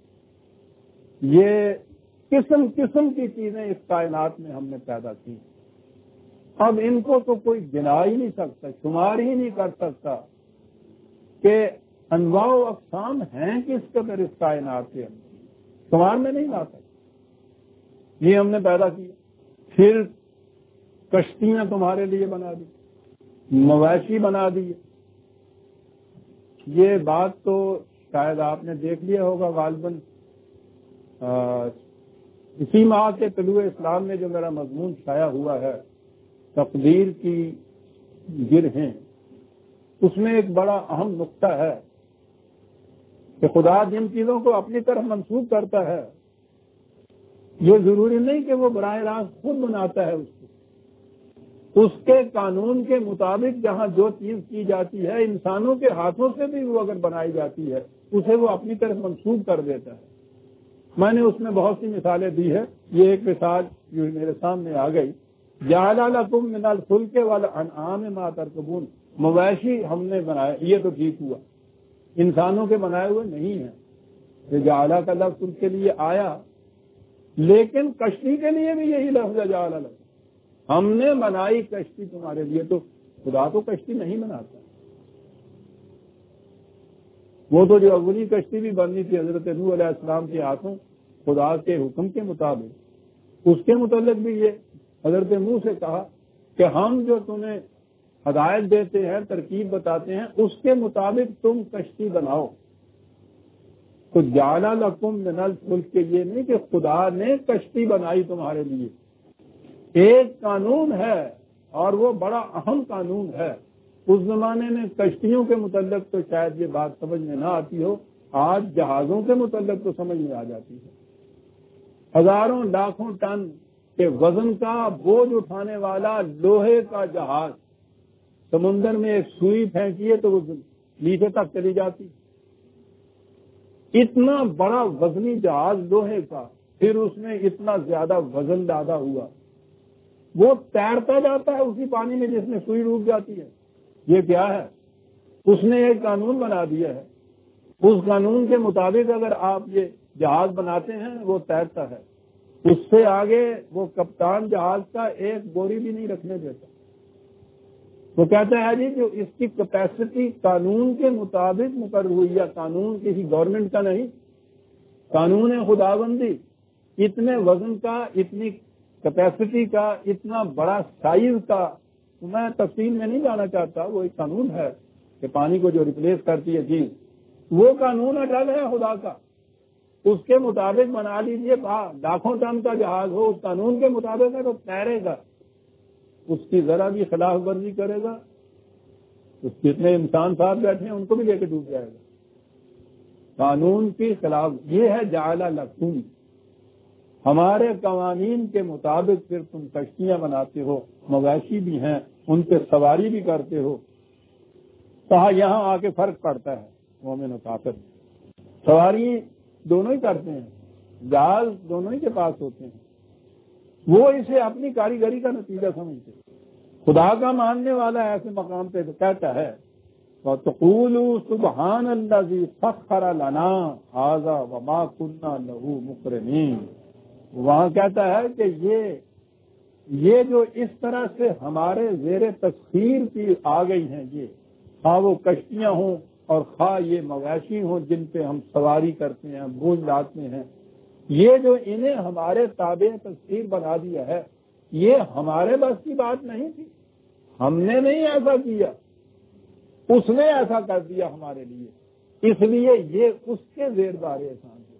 یہ قسم قسم کی چیزیں اس کائنات میں ہم نے پیدا کی، اب ان کو تو کوئی گنا ہی نہیں سکتا، شمار ہی نہیں کر سکتا کہ انواع و اقسام ہیں کس قدر اس کائنات کے اندر، شمار میں نہیں لا سکتا۔ یہ ہم نے پیدا کیا، پھر کشتیاں تمہارے لیے بنا دی، مویشی بنا دیے۔ یہ بات تو شاید آپ نے دیکھ لیا ہوگا غالباً اسی ماہ کے طلوع اسلام میں جو میرا مضمون شائع ہوا ہے تقدیر کی گرہیں، اس میں ایک بڑا اہم نقطہ ہے کہ خدا جن چیزوں کو اپنی طرف منسوخ کرتا ہے یہ ضروری نہیں کہ وہ براہ راست خود بناتا ہے، اس کے قانون کے مطابق جہاں جو چیز کی جاتی ہے انسانوں کے ہاتھوں سے بھی وہ اگر بنائی جاتی ہے اسے وہ اپنی طرف منسوخ کر دیتا ہے۔ میں نے اس میں بہت سی مثالیں دی ہے، یہ ایک مثال جو میرے سامنے آ گئی، جعل لکم من الفلک والانعام ما ترکبون، مویشی ہم نے بنائے، یہ تو ٹھیک ہوا، انسانوں کے بنائے ہوئے نہیں ہیں، یہ جعل کا لفظ ان کے لیے آیا، لیکن کشتی کے لیے بھی یہی لفظ ہے جعل لکم، ہم نے بنائی کشتی تمہارے لیے، تو خدا تو کشتی نہیں بناتا، وہ تو جو اولی کشتی بھی بننی تھی حضرت نوح علیہ السلام کے ہاتھوں خدا کے حکم کے مطابق، اس کے متعلق بھی یہ حضرت نوح سے کہا کہ ہم جو تمہیں ہدایت دیتے ہیں، ترکیب بتاتے ہیں، اس کے مطابق تم کشتی بناؤ۔ تو جعل لکم من الفلک کے یہ نہیں کہ خدا نے کشتی بنائی تمہارے لیے، ایک قانون ہے اور وہ بڑا اہم قانون ہے۔ اس زمانے میں کشتیوں کے متعلق تو شاید یہ بات سمجھ میں نہ آتی ہو، آج جہازوں کے متعلق تو سمجھ میں آ جاتی ہے۔ ہزاروں لاکھوں ٹن کے وزن کا بوجھ اٹھانے والا لوہے کا جہاز، سمندر میں ایک سوئی پھینکیے تو وہ نیچے تک چلی جاتی، اتنا بڑا وزنی جہاز لوہے کا، پھر اس میں اتنا زیادہ وزن لادا ہوا، وہ تیرتا جاتا ہے اسی پانی میں جس میں سوئی ڈوب جاتی ہے۔ یہ کیا ہے؟ اس نے ایک قانون بنا دیا ہے، اس قانون کے مطابق اگر آپ یہ جہاز بناتے ہیں وہ تیرتا ہے، اس سے آگے وہ کپتان جہاز کا ایک بوری بھی نہیں رکھنے دیتا، وہ کہتا ہے جی جو اس کی کیپیسٹی قانون کے مطابق مقرر ہوئی ہے، قانون کسی گورنمنٹ کا نہیں، قانون خداوندی، اتنے وزن کا، اتنی کیپیسٹی کا، اتنا بڑا سائز کا، میں تفصیل میں نہیں جانا چاہتا، وہ ایک قانون ہے کہ پانی کو جو ریپلیس کرتی ہے چیز، وہ قانون اٹل ہے خدا کا، اس کے مطابق بنا لیجیے، لاکھوں ٹن کا جہاز ہو، اس قانون کے مطابق ہے تو تیرے گا، اس کی ذرا بھی خلاف ورزی کرے گا، اس جتنے انسان ساتھ بیٹھے ہیں ان کو بھی لے کے ڈوب جائے گا، قانون کی خلاف۔ یہ ہے جعل لکم، ہمارے قوانین کے مطابق پھر تم کشتیاں بناتے ہو، مویشی بھی ہیں، ان پہ سواری بھی کرتے ہو۔ کہا یہاں آ کے فرق پڑتا ہے مومن و کافر، سواری دونوں ہی کرتے ہیں، جہاز دونوں ہی کے پاس ہوتے ہیں، وہ اسے اپنی کاریگری کا نتیجہ سمجھتے ہیں۔ خدا کا ماننے والا ایسے مقام پہ کہتا ہے وَتَقُولُوا سُبْحَانَ الَّذِي سَخَّرَ لَنَا هَٰذَا وَمَا كُنَّا لَهُ مُقْرِنِينَ، وہاں کہتا ہے کہ یہ جو اس طرح سے ہمارے زیر تسخیر کی آ گئی ہیں، یہ خواہ وہ کشتیاں ہوں اور خواہ یہ مویشی ہوں جن پہ ہم سواری کرتے ہیں، بوجھ لاتے ہیں، یہ جو انہیں ہمارے تابع تسخیر بنا دیا ہے، یہ ہمارے بس کی بات نہیں تھی، ہم نے نہیں ایسا کیا، اس نے ایسا کر دیا ہمارے لیے، اس لیے یہ اس کے زیر دار احسان ہے،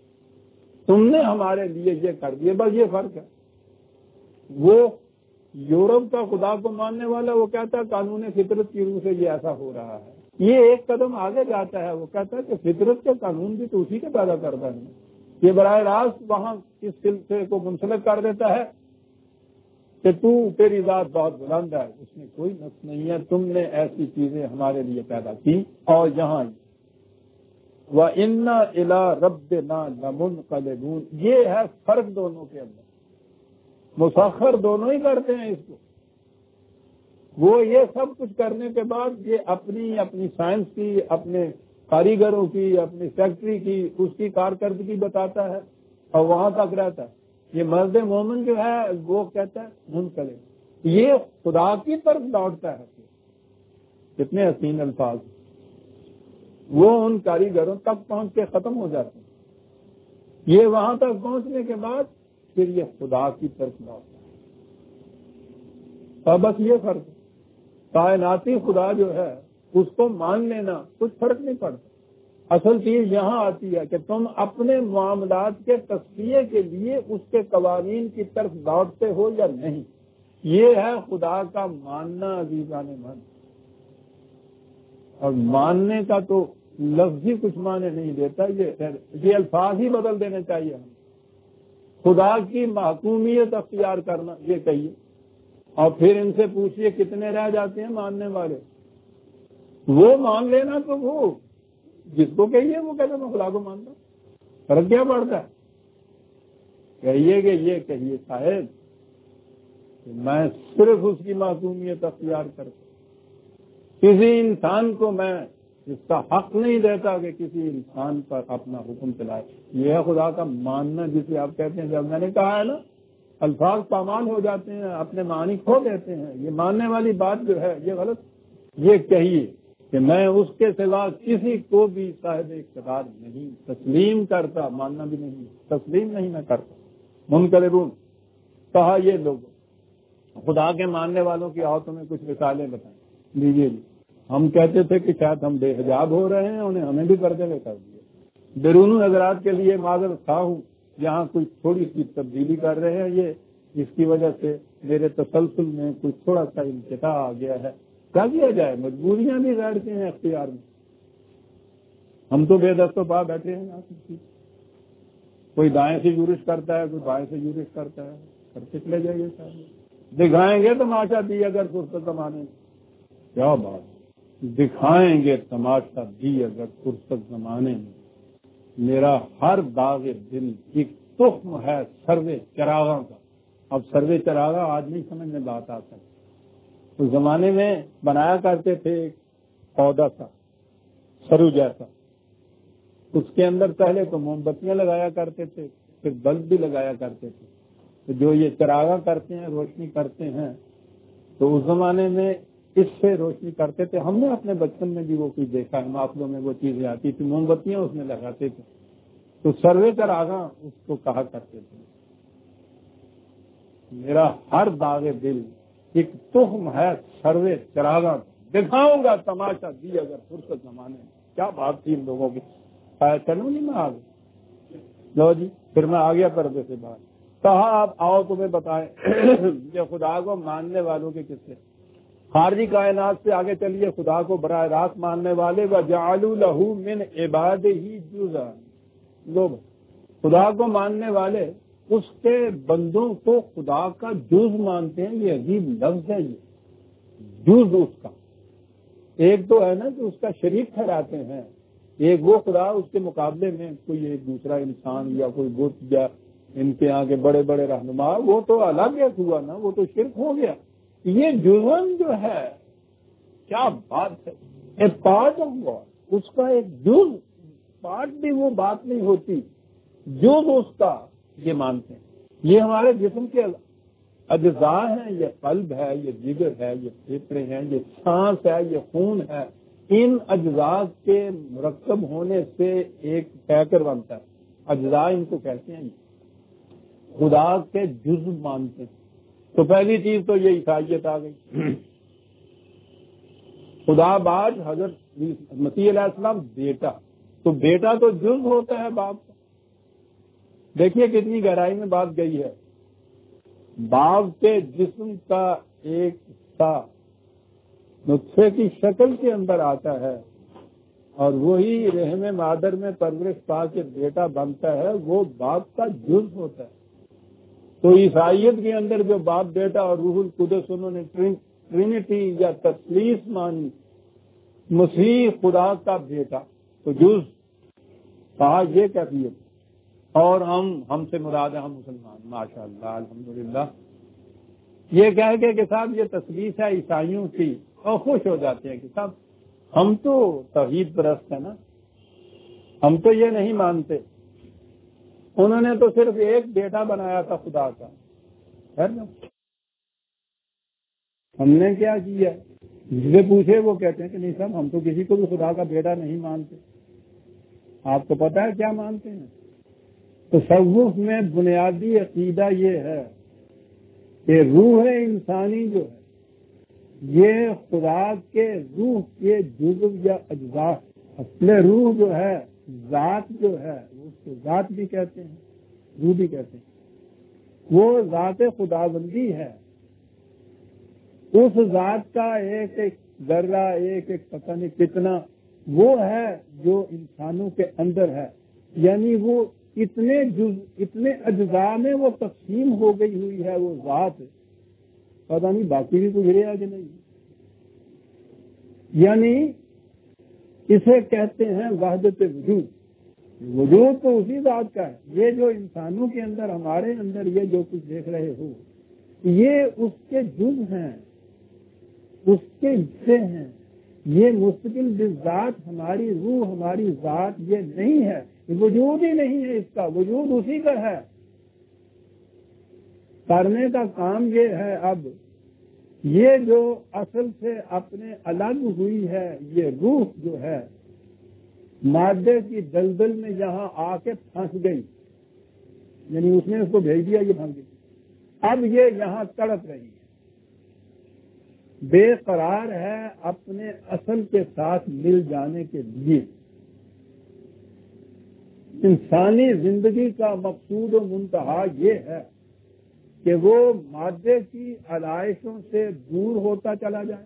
تم نے ہمارے لیے یہ کر دیا، بس یہ فرق ہے۔ وہ یورپ کا خدا کو ماننے والا وہ کہتا ہے قانون فطرت کی روح سے یہ ایسا ہو رہا ہے، یہ ایک قدم آگے جاتا ہے، وہ کہتا ہے کہ فطرت کے قانون بھی تو اسی کے پیدا کرتا ہے، یہ براہ راست وہاں اس سلسلے کو منسلک کر دیتا ہے کہ تیری ذات بہت بلند ہے، اس میں کوئی نقص نہیں ہے، تم نے ایسی چیزیں ہمارے لیے پیدا کی اور یہاں وَإِنَّا إِلَىٰ رَبِّنَا لَمُنْقَلِبُونَ، یہ ہے فرق دونوں کے اندر، مسخر دونوں ہی کرتے ہیں اس کو، وہ یہ سب کچھ کرنے کے بعد یہ اپنی سائنس کی، اپنے کاریگروں کی، اپنی فیکٹری کی، اس کی کارکردگی بتاتا ہے اور وہاں تک رہتا ہے۔ یہ مرد مومن جو ہے وہ کہتا ہے منقلب، یہ خدا کی طرف لوٹتا ہے۔ کتنے حسین الفاظ، وہ ان کاریگروں تک پہنچ کے ختم ہو جاتے ہیں، یہ وہاں تک پہنچنے کے بعد پھر یہ خدا کی طرف لوٹتا ہے۔ اور بس یہ فرق ہے، کائناتی خدا جو ہے اس کو مان لینا کچھ فرق نہیں پڑتا، اصل چیز یہاں آتی ہے کہ تم اپنے معاملات کے تصفیے کے لیے اس کے قوانین کی طرف لوٹتے ہو یا نہیں، یہ ہے خدا کا ماننا عزیزان من۔ اور ماننے کا تو لفظی کچھ معنی نہیں دیتا، یہ الفاظ ہی بدل دینے چاہیے ہم، خدا کی محکومیت اختیار کرنا یہ کہیے، اور پھر ان سے پوچھئے کتنے رہ جاتے ہیں ماننے والے، وہ مان لینا تو وہ جس کو کہیے وہ کہتا میں خدا کو مانتا، فرق کیا پڑتا ہے؟ کہیے کہ یہ کہیے صاحب کہ میں صرف اس کی معصومیت اختیار کرتا، کسی انسان کو میں اس کا حق نہیں دیتا کہ کسی انسان پر اپنا حکم چلائے، یہ ہے خدا کا ماننا جسے آپ کہتے ہیں۔ جب میں نے کہا ہے نا الفاظ پامال ہو جاتے ہیں، اپنے معنی کھو دیتے ہیں، یہ ماننے والی بات جو ہے یہ غلط، یہ کہیے کہ میں اس کے سوا کسی کو بھی صاحب اقتدار نہیں تسلیم کرتا، ماننا بھی نہیں، تسلیم نہیں میں کرتا۔ منقلبون کہا یہ لوگ خدا کے ماننے والوں کی آؤ تمہیں کچھ مثالیں بتائیں دیجیے جی۔ ہم کہتے تھے کہ شاید ہم بے حجاب ہو رہے ہیں، انہیں ہمیں بھی پردے میں کر دیے۔ بیرونی حضرات کے لیے معذرت خواہ ہوں، یہاں کوئی تھوڑی سی تبدیلی کر رہے ہیں، یہ اس کی وجہ سے میرے تسلسل میں کچھ تھوڑا سا انقطاع آ گیا ہے، کیا کیا جائے، مجبوریاں بھی غیر کے ہیں اختیار میں، ہم تو بے دست و پا بیٹھے ہیں یہاں کی، کوئی دائیں سے یورش کرتا ہے، کوئی بائیں سے یورش کرتا ہے، کرتے چلے جائیے صاحب، دکھائیں گے تماشا دی اگر فرصت زمانے میں، کیا بات، دکھائیں گے تماشا دی اگر فرصت زمانے میں، میرا ہر داغ دل ایک تخم ہے سروے چراغاں کا۔ اب سروے چراغاں آج نہیں سمجھ میں بات آ سکتی، اس زمانے میں بنایا کرتے تھے ایک پودا تھا سرو جیسا، اس کے اندر پہلے تو موم بتیاں لگایا کرتے تھے، پھر بلب بھی لگایا کرتے تھے، تو جو یہ چراغاں کرتے ہیں روشنی کرتے ہیں، تو اس زمانے میں اس سے روشنی کرتے تھے۔ ہم نے اپنے بچپن میں بھی وہ کچھ دیکھا ہے، محفلوں میں وہ چیزیں آتی تھی، موم بتیاں اس میں لگاتے تھے، تو سروے چراغاں اس کو کہا کرتے تھے۔ میرا ہر داغ دل ایک تخم ہے سروے چراغاں، دکھاؤں گا تماشا دی اگر فرصت زمانے میں۔ کیا بات تھی ان لوگوں کی، چلوں نہیں میں آگے، لو جی پھر میں آ گیا پردے سے باہر۔ کہا آپ آؤ تمہیں بتائیں یہ خدا کو ماننے والوں کے قصے، خارجی کائنات سے آگے چلیے، خدا کو براہ راست ماننے والے وَجَعَلُوا لَهُ مِنْ عِبَادِهِ جُزْءًا، لوگ خدا کو ماننے والے اس کے بندوں کو خدا کا جز مانتے ہیں۔ یہ عجیب لفظ ہے، یہ جز اس کا، ایک تو ہے نا کہ اس کا شریک ٹھہراتے ہیں، ایک وہ خدا، اس کے مقابلے میں کوئی ایک دوسرا انسان یا کوئی بت یا ان کے آگے بڑے بڑے رہنما، وہ تو الگ ہوا نا، وہ تو شرک ہو گیا۔ یہ جزن جو ہے کیا بات ہے، اے پارٹ آف گاڈ، اس کا ایک جز، پارٹ بھی وہ بات نہیں ہوتی، جز اس کا یہ مانتے ہیں۔ یہ ہمارے جسم کے اجزاء ہیں، یہ قلب ہے، یہ جگر ہے، یہ پھیپھڑے ہیں، یہ سانس ہے، یہ خون ہے، ان اجزاء کے مرکب ہونے سے ایک پیکر بنتا ہے، اجزاء ان کو کہتے ہیں، خدا کے جز مانتے ہیں۔ تو پہلی چیز تو یہ عیسائیت آ گئی، خدا باز حضرت مسیح علیہ السلام بیٹا، تو بیٹا تو جز ہوتا ہے باپ کا۔ دیکھیے کتنی گہرائی میں بات گئی ہے، باپ کے جسم کا ایک حصہ نطفے کی شکل کے اندر آتا ہے، اور وہی رحم مادر میں پرورش پا کے بیٹا بنتا ہے، وہ باپ کا جز ہوتا ہے۔ تو عیسائیت کے اندر جو باپ بیٹا اور روح القدس انہوں نے ٹرینٹی یا تثلیث مانی، مسیح خدا کا بیٹا، تو جز کہا یہ کیفیت۔ اور ہم سے مراد ہے ہم مسلمان، ماشاء اللہ الحمدللہ، یہ کہہ کے کہ صاحب یہ تثلیث ہے عیسائیوں کی، اور خوش ہو جاتے ہیں کہ صاحب ہم تو توحید پرست ہیں نا، ہم تو یہ نہیں مانتے، انہوں نے تو صرف ایک بیٹا بنایا تھا خدا کا، ہم نے کیا کیا؟ جسے پوچھے وہ کہتے ہیں کہ نہیں صاحب ہم تو کسی کو بھی خدا کا بیٹا نہیں مانتے۔ آپ کو پتا ہے کیا مانتے ہیں؟ تصوف میں بنیادی عقیدہ یہ ہے کہ روح انسانی جو ہے یہ خدا کے روح کے جزو یا اجزاء، اصل روح جو ہے، ذات جو ہے، اس کو ذات بھی کہتے ہیں، روح بھی کہتے ہیں، وہ ذات خداوندی ہے۔ اس ذات کا ایک ایک ذرہ، ایک ایک پتہ نہیں کتنا وہ ہے جو انسانوں کے اندر ہے، یعنی وہ اتنے اتنے اجزاء میں وہ تقسیم ہو گئی ہوئی ہے وہ ذات، پتہ نہیں باقی بھی کچھ رہا کہ نہیں۔ یعنی اسے کہتے ہیں وحدت وجود، وجود تو اسی ذات کا ہے۔ یہ جو انسانوں کے اندر، ہمارے اندر یہ جو کچھ دیکھ رہے ہو، یہ اس کے جز ہیں، اس کے حصے ہیں، یہ مستقل بالذات ہماری روح، ہماری ذات یہ نہیں ہے، وجود ہی نہیں ہے، اس کا وجود اسی کا ہے۔ کرنے کا کام یہ ہے اب یہ جو اصل سے اپنے الگ ہوئی ہے یہ روح جو ہے مادے کی دلدل میں یہاں آ کے پھنس گئی، یعنی اس نے اس کو بھیج دیا، یہ پھنس گئی، اب یہ یہاں تڑپ رہی ہے، بے قرار ہے اپنے اصل کے ساتھ مل جانے کے لیے۔ انسانی زندگی کا مقصود و منتہا یہ ہے کہ وہ مادے کی علائشوں سے دور ہوتا چلا جائے،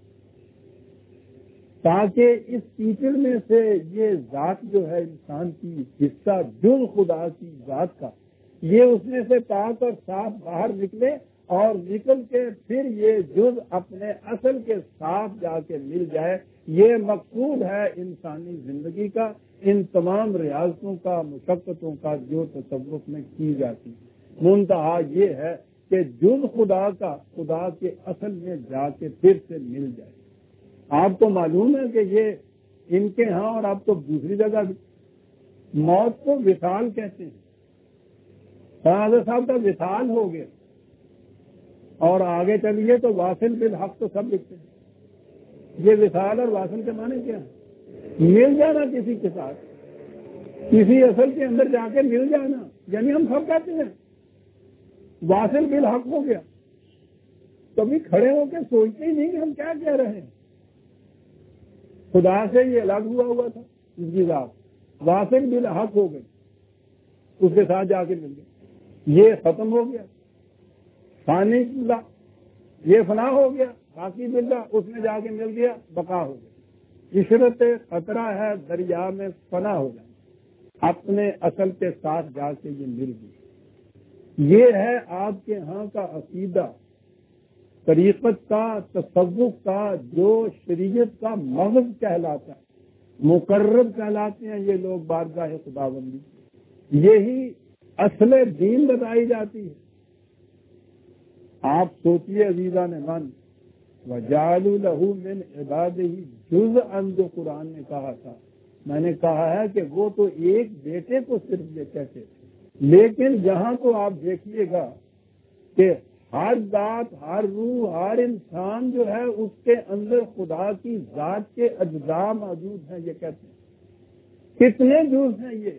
تاکہ اس کیچڑ میں سے یہ ذات جو ہے انسان کی حصہ جز خدا کی ذات کا، یہ اس میں سے پاک اور صاف باہر نکلے، اور نکل کے پھر یہ جز اپنے اصل کے ساتھ جا کے مل جائے۔ یہ مقصود ہے انسانی زندگی کا، ان تمام ریاضتوں کا، مشقتوں کا جو تصوف میں کی جاتی ہے۔ منتہا یہ ہے کہ جز خدا کا خدا کے اصل میں جا کے پھر سے مل جائے۔ آپ کو معلوم ہے کہ یہ ان کے ہاں اور آپ کو دوسری جگہ بھی موت کو وصال کہتے ہیں۔ حضرت صاحب کا وصال ہو گیا، اور آگے چلیے تو واصل بالحق تو سب لکھتے ہیں۔ یہ وصال اور واصل کے معنی کیا ہے؟ مل جانا کسی کے ساتھ، کسی اصل کے اندر جا کے مل جانا، یعنی ہم سب کہتے ہیں واصل بالحق ہو گیا۔ کبھی کھڑے ہو کے سوچتے ہی نہیں کہ ہم کیا کہہ رہے ہیں۔ خدا سے یہ الگ ہوا تھا، اس کی ذات واصل بالحق ہو گئی، اس کے ساتھ جا کے مل گیا، یہ ختم ہو گیا۔ فانی اللہ یہ فنا ہو گیا، باقی باللہ اس میں جا کے مل گیا، بقا ہو گیا۔ عشرت خطرہ ہے دریا میں فنا ہو جانا، اپنے اصل کے ساتھ جا کے یہ مل گئی۔ یہ ہے آپ کے ہاں کا عقیدہ، طریقت کا، تصوف کا، جو شریعت کا مغز کہلاتا ہے، مقرب کہلاتے ہیں یہ لوگ بارگاہ خداوندی، یہی اصل دین بتائی جاتی ہے۔ آپ سوچئے عزیزان من، وَجَعَلُوا لَهُ مِنْ عِبَادِهِ جُزْءًا، جو قرآن نے کہا تھا، میں نے کہا ہے کہ وہ تو ایک بیٹے کو صرف یہ کہتے تھے، لیکن جہاں تو آپ دیکھیے گا کہ ہر ذات، ہر روح، ہر انسان جو ہے اس کے اندر خدا کی ذات کے اجزاء موجود ہیں، یہ کہتے ہیں کتنے جز ہیں یہ،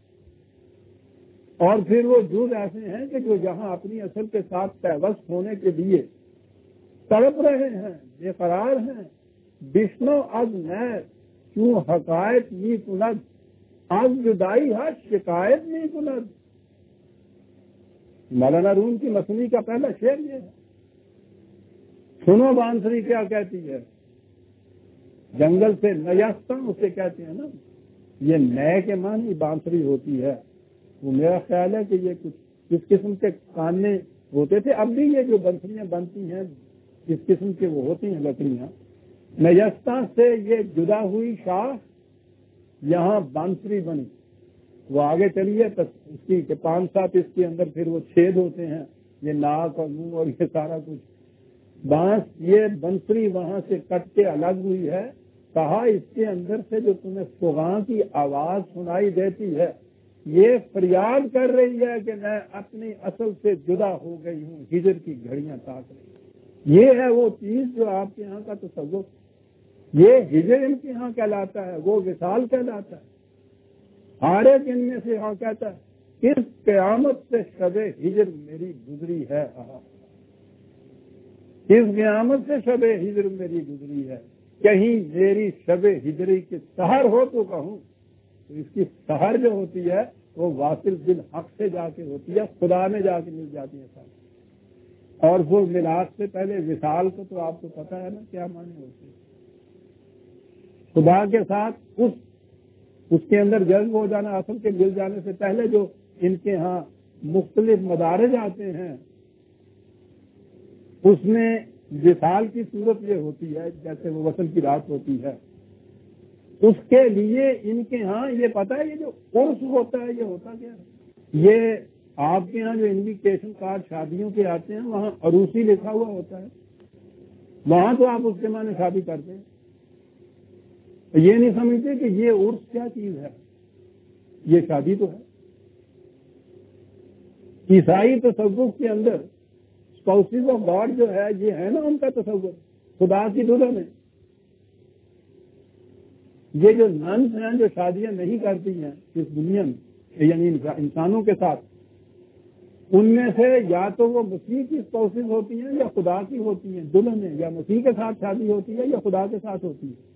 اور پھر وہ جز ایسے ہیں کہ جو یہاں اپنی اصل کے ساتھ پیوست ہونے کے لیے تڑپ رہے ہیں، بے قرار ہیں۔ بشنو از نئے کیوں حقائق نہیں کند، از جدائی ہے شکایت نہیں کند۔ مولانا روم کی مثنی کا پہلا شعر یہ ہے، سنو بانسری کیا کہتی ہے، جنگل سے نیستہ اسے کہتے ہیں نا، یہ نئے کے معنی بانسری ہوتی ہے. وہ میرا خیال ہے کہ یہ کچھ اس قسم کے کاننے ہوتے تھے. اب بھی یہ جو بنسریاں بنتی ہیں اس قسم کے وہ ہوتی ہیں لکڑیاں. نیستہ سے یہ جدا ہوئی شاخ یہاں بانسری بنی. وہ آگے چلیے اس کی کہ 5-7 اس کے اندر پھر وہ چھید ہوتے ہیں، یہ ناک اور منہ اور یہ سارا کچھ. بانس یہ بنسری وہاں سے کٹ کے الگ ہوئی ہے. کہا اس کے اندر سے جو تمہیں فغاں کی آواز سنائی دیتی ہے یہ فریاد کر رہی ہے کہ میں اپنی اصل سے جدا ہو گئی ہوں، ہجر کی گھڑیاں تاک رہی ہوں. یہ ہے وہ چیز جو آپ کے یہاں کا تصور. یہ ہجر ان کے یہاں کہلاتا ہے، وہ وصال کہلاتا ہے. ہر ایک ان میں سے یہاں کہتا ہے کس قیامت سے شب ہجر میری گزری ہے. کس قیامت سے شب ہجر میری گزری ہے. کہیں میری شب ہجری کی سحر ہو تو کہوں. تو اس کی سحر جو ہوتی ہے وہ واصل بالحق سے جا کے ہوتی ہے، خدا میں جا کے مل جاتی ہے ساری. اور وہ میلاد سے پہلے وصال کو تو آپ کو پتا ہے نا کیا معنی ہوتی ہے. خدا کے ساتھ اس کے اندر جذب ہو جانا، اصل کے مل جانے سے پہلے جو ان کے ہاں مختلف مدارج آتے ہیں اس میں وصال کی صورت یہ ہوتی ہے جیسے وہ وصل کی رات ہوتی ہے. اس کے لیے ان کے ہاں یہ پتا ہے یہ جو عرس ہوتا ہے یہ ہوتا کیا ہے. یہ آپ کے ہاں جو انویٹیشن کارڈ شادیوں کے آتے ہیں وہاں عروسی لکھا ہوا ہوتا ہے. وہاں تو آپ اس کے معنی شادی کرتے ہیں. یہ نہیں سمجھتے کہ یہ عرس کیا چیز ہے، یہ شادی تو ہے. عیسائی تصوف کے اندر اسپاؤسز آف گاڈ جو ہے یہ ہے نا ان کا تصور، خدا کی دلہن ہے. یہ جو ننس ہیں جو شادیاں نہیں کرتی ہیں اس دنیا میں یعنی انسانوں کے ساتھ، ان میں سے یا تو وہ مسیح کی اسپاؤسز ہوتی ہیں یا خدا کی ہوتی ہیں دلہنیں، یا مسیح کے ساتھ شادی ہوتی ہے یا خدا کے ساتھ ہوتی ہے.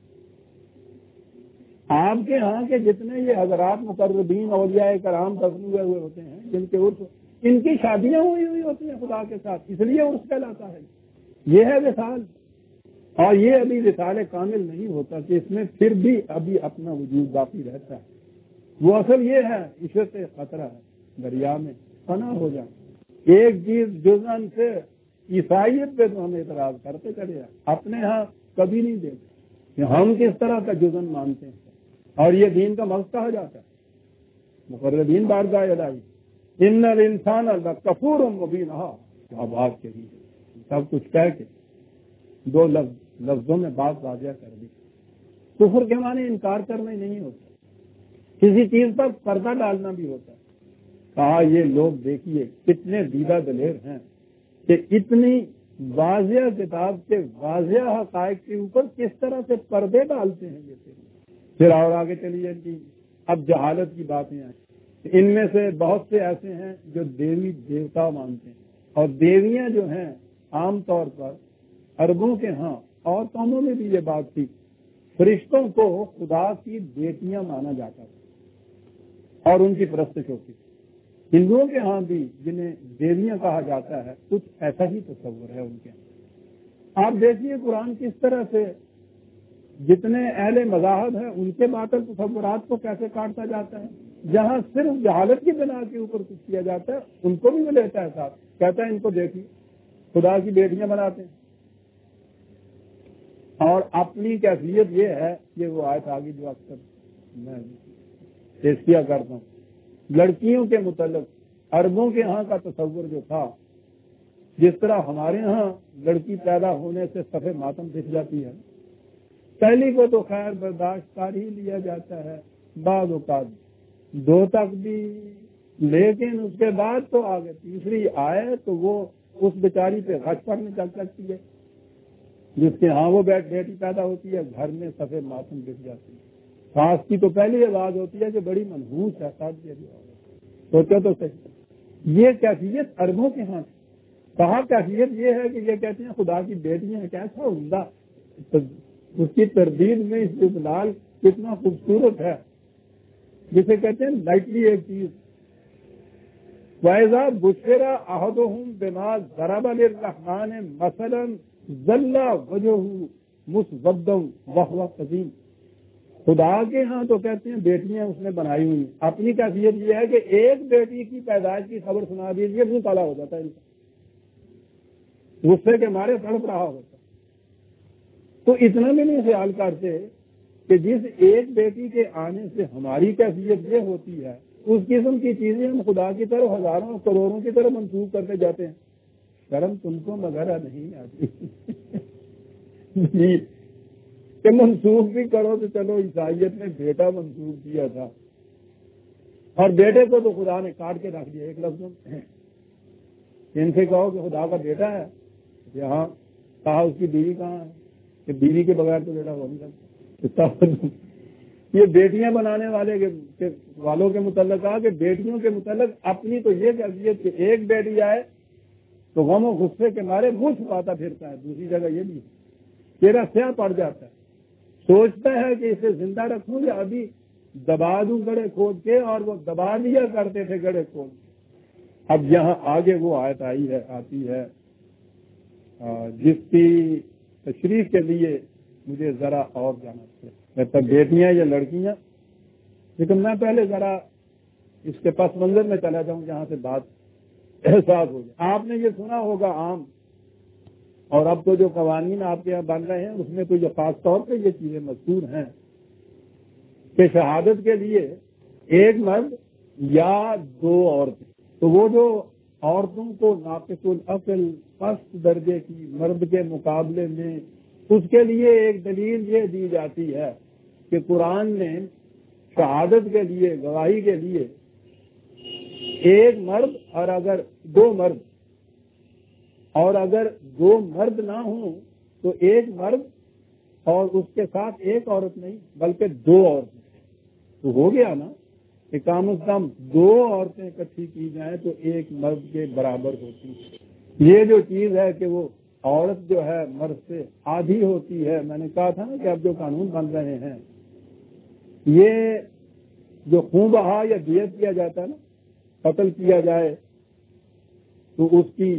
آپ کے ہاں کے جتنے یہ حضرات مقربین اولیاء کرام دفن ہوئے ہوتے ہیں جن کے عرس ان کی شادیاں ہوئی ہوتی ہیں خدا کے ساتھ، اس لیے عرس کہلاتا ہے. یہ ہے وصال. اور یہ ابھی وصال کامل نہیں ہوتا کہ اس میں پھر بھی ابھی اپنا وجود باقی رہتا ہے. وہ اصل یہ ہے عشرت خطرہ ہے دریا میں فنا ہو جائے. ایک چیز جزن سے عیسائیت پہ تو ہم اعتراض کرتے چلے اپنے ہاں کبھی نہیں دیتے کہ ہم کس طرح کا جزن مانتے ہیں. اور یہ دین کا مقصد کہا جاتا ہے مقربین بارگاہ الہی ان الانسان لکفور مبین. کیا بات کہی ہے، سب کچھ کہہ کے 2 لفظوں میں بات واضح کر دی. کفر کے معنی انکار کرنا ہی نہیں ہوتا، کسی چیز پر پردہ ڈالنا بھی ہوتا ہے. کہا یہ لوگ دیکھیے کتنے دیدہ دلیر ہیں کہ اتنی واضح کتاب کے واضح حقائق کے اوپر کس طرح سے پردے ڈالتے ہیں. یہ پھر اور آگے چلیے ان کی اب جہالت کی باتیں آئیں. ان میں سے بہت سے ایسے ہیں جو دیوی دیوتا مانتے ہیں. اور دیویاں جو ہیں عام طور پر عربوں کے ہاں اور قوموں میں بھی یہ بات تھی، فرشتوں کو خدا کی بیٹیاں مانا جاتا تھا اور ان کی پرستش ہوتی. ہندوؤں کے ہاں بھی جنہیں دیویاں کہا جاتا ہے کچھ ایسا ہی تصور ہے ان کے ہاں. آپ دیکھیے قرآن کس طرح سے جتنے اہل مذاہب ہیں ان کے باطل تصورات کو کیسے کاٹتا جاتا ہے. جہاں صرف جہالت کی بنا کے اوپر کچھ کیا جاتا ہے ان کو بھی وہ لیتا ہے ساتھ، کہتا ہے ان کو دیکھیے خدا کی بیٹیاں بناتے ہیں. اور اپنی کیفیت یہ ہے کہ وہ آیت آگے جو اکثر میں پیش کیا کرتا ہوں لڑکیوں کے متعلق عربوں کے ہاں کا تصور جو تھا، جس طرح ہمارے ہاں لڑکی پیدا ہونے سے صفے ماتم دکھ جاتی ہے، پہلی کو تو خیر برداشت کر ہی لیا جاتا ہے، بعض اوقات 2 تک بھی، لیکن اس کے بعد تو آگے تیسری آئے تو وہ اس بیچاری پہ غش پڑنے چل سکتی ہے جس کے ہاں وہ بیٹی پیدا ہوتی ہے، گھر میں صفے ماتم دکھ جاتی ہے. خاص کی تو پہلی آواز ہوتی ہے کہ بڑی منحوس ہے. سوچو تو صحیح، یہ کیفیت عربوں کے ہاں. کہا کیفیت یہ ہے کہ یہ کہتے ہیں خدا کی بیٹیاں ہیں. کیسا عمدہ اس کی تردید میں استدلال کتنا خوبصورت ہے، جسے کہتے ہیں لائٹلی ایک چیز. وَإِذَا بُشِّرَ أَحَدُهُم بِمَا ضَرَبَ لِلرَّحْمَنِ مَثَلًا ظَلَّ وَجْهُهُ مسودم وہو قدیم. خدا کے ہاں تو کہتے ہیں بیٹیاں اس نے بنائی ہوئی. اپنی کیفیت یہ ہے کہ ایک بیٹی کی پیدائش کی خبر سنا دیجیے منہ کالا ہو جاتا ہے انسان, غصے کے مارے تڑپ رہا ہوتا. تو اتنا بھی نہیں خیال کرتے کہ جس ایک بیٹی کے آنے سے ہماری کیفیت یہ ہوتی ہے, اس قسم کی چیزیں ہم خدا کی طرف ہزاروں کروڑوں کی طرف منسوخ کرتے جاتے ہیں. شرم تم کو مگر نہیں آتی کہ منسوخ بھی کرو تو چلو, عیسائیت نے بیٹا منسوخ کیا تھا اور بیٹے کو تو خدا نے کاٹ کے رکھ دیا ایک لفظ میں. ان سے کہو کہ خدا کا بیٹا ہے, یہاں کہا اس کی بیوی کہاں ہے, کہ بیوی کے بغیر تو بیٹا ہو نہیں سکتا. یہ بیٹیاں بنانے والوں کے متعلق کہا کہ بیٹیوں کے متعلق اپنی تو یہ کیفیت کہ ایک بیٹی آئے تو غم و غصے کے مارے منہ چھپاتا پھرتا ہے. دوسری جگہ یہ بھی چہرہ سیاہ پڑ جاتا ہے, سوچتا ہے کہ اسے زندہ رکھوں یا ابھی دبا دوں گڑھے کھود کے, اور وہ دبا دیا کرتے تھے گڑھے کھود کے. اب یہاں آگے وہ آیت آتی ہے جس کی تشریح کے لیے مجھے ذرا اور جانا چاہیے, بیٹیاں یا لڑکیاں. لیکن میں پہلے ذرا اس کے پس منظر میں چلا جاؤں جہاں سے بات احساس ہو جائے. آپ نے یہ سنا ہوگا عام, اور اب تو جو قوانین آپ کے یہاں بن رہے ہیں اس میں تو یہ خاص طور پہ یہ چیزیں مذکور ہیں کہ شہادت کے لیے ایک مرد یا دو عورتیں. تو وہ جو عورتوں کو ناقص العقل پست درجے کی مرد کے مقابلے میں, اس کے لیے ایک دلیل یہ دی جاتی ہے کہ قرآن نے شہادت کے لیے, گواہی کے لیے ایک مرد اور اگر دو مرد, اور اگر دو مرد نہ ہوں تو ایک مرد اور اس کے ساتھ ایک عورت نہیں بلکہ دو عورتیں. تو ہو گیا نا کہ کم از کم دو عورتیں اکٹھی کی جائیں تو ایک مرد کے برابر ہوتی. یہ جو چیز ہے کہ وہ عورت جو ہے مرد سے آدھی ہوتی ہے, میں نے کہا تھا نا کہ اب جو قانون بن رہے ہیں یہ جو خون بہا یا دیت کیا جاتا ہے نا, قتل کیا جائے تو اس کی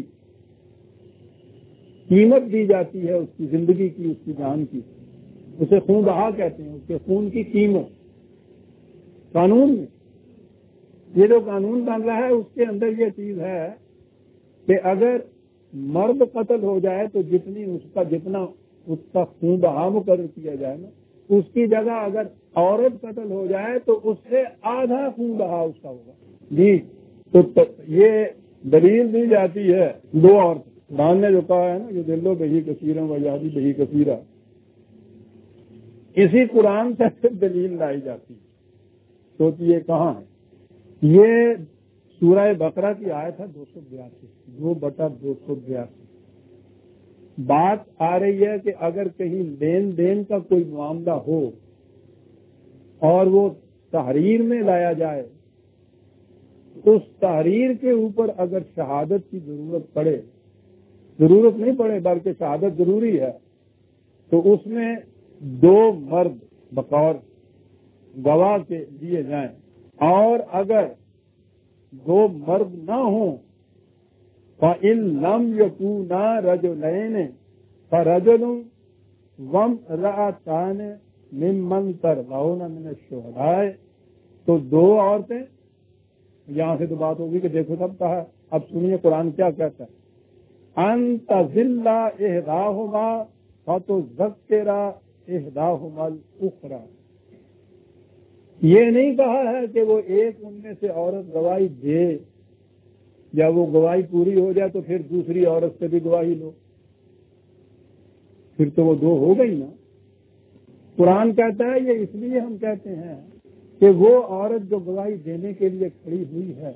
قیمت دی جاتی ہے, اس کی زندگی کی, اس کی جان کی. اسے خون بہا کہتے ہیں, اس کے خون کی قیمت. قانون میں یہ جو قانون بن رہا ہے اس کے اندر یہ چیز ہے کہ اگر مرد قتل ہو جائے تو جتنا اس کا خون بہا مقرر کیا جائے نا, اس کی جگہ اگر عورت قتل ہو جائے تو اس سے آدھا خون بہا اس کا ہوگا. جی, تو یہ دلیل دی جاتی ہے دو عورت. قرآن نے جو کہا ہے نا کہ دلو بہی کثیروں و یادی بہی کثیرہ, اسی قرآن سے دلیل لائی جاتی ہے. سوچئے کہاں ہے یہ سورہ بقرہ کی آیت ہے 282. بات آ رہی ہے کہ اگر کہیں لین دین کا کوئی معاملہ ہو اور وہ تحریر میں لایا جائے, اس تحریر کے اوپر اگر شہادت کی ضرورت نہیں پڑے بلکہ شہادت ضروری ہے, تو اس میں دو مرد بطور گواہ کے دیے جائیں. اور اگر دو مرد نہ ہوں فَإِن لَمْ يَكُونَا رَجُلَيْنِ فَرَجُلٌ وَامْرَأَتَانِ مِمَّنْ تَرْضَوْنَ مِنَ الشُّهَدَاءِ, تو دو عورتیں. یہاں سے تو بات ہوگی کہ دیکھو سب کہا. اب سنیے قرآن کیا کہتا ہے, أَن تَزِلَّ إِحْدَاهُمَا فَتُذَكِّرَ إِحْدَاهُمَا الْأُخْرَى. یہ نہیں کہا ہے کہ وہ ایک ان میں سے عورت گواہی دے یا وہ گواہی پوری ہو جائے تو پھر دوسری عورت سے بھی گواہی لو, پھر تو وہ دو ہو گئی نا. قرآن کہتا ہے یہ اس لیے ہم کہتے ہیں کہ وہ عورت جو گواہی دینے کے لیے کھڑی ہوئی ہے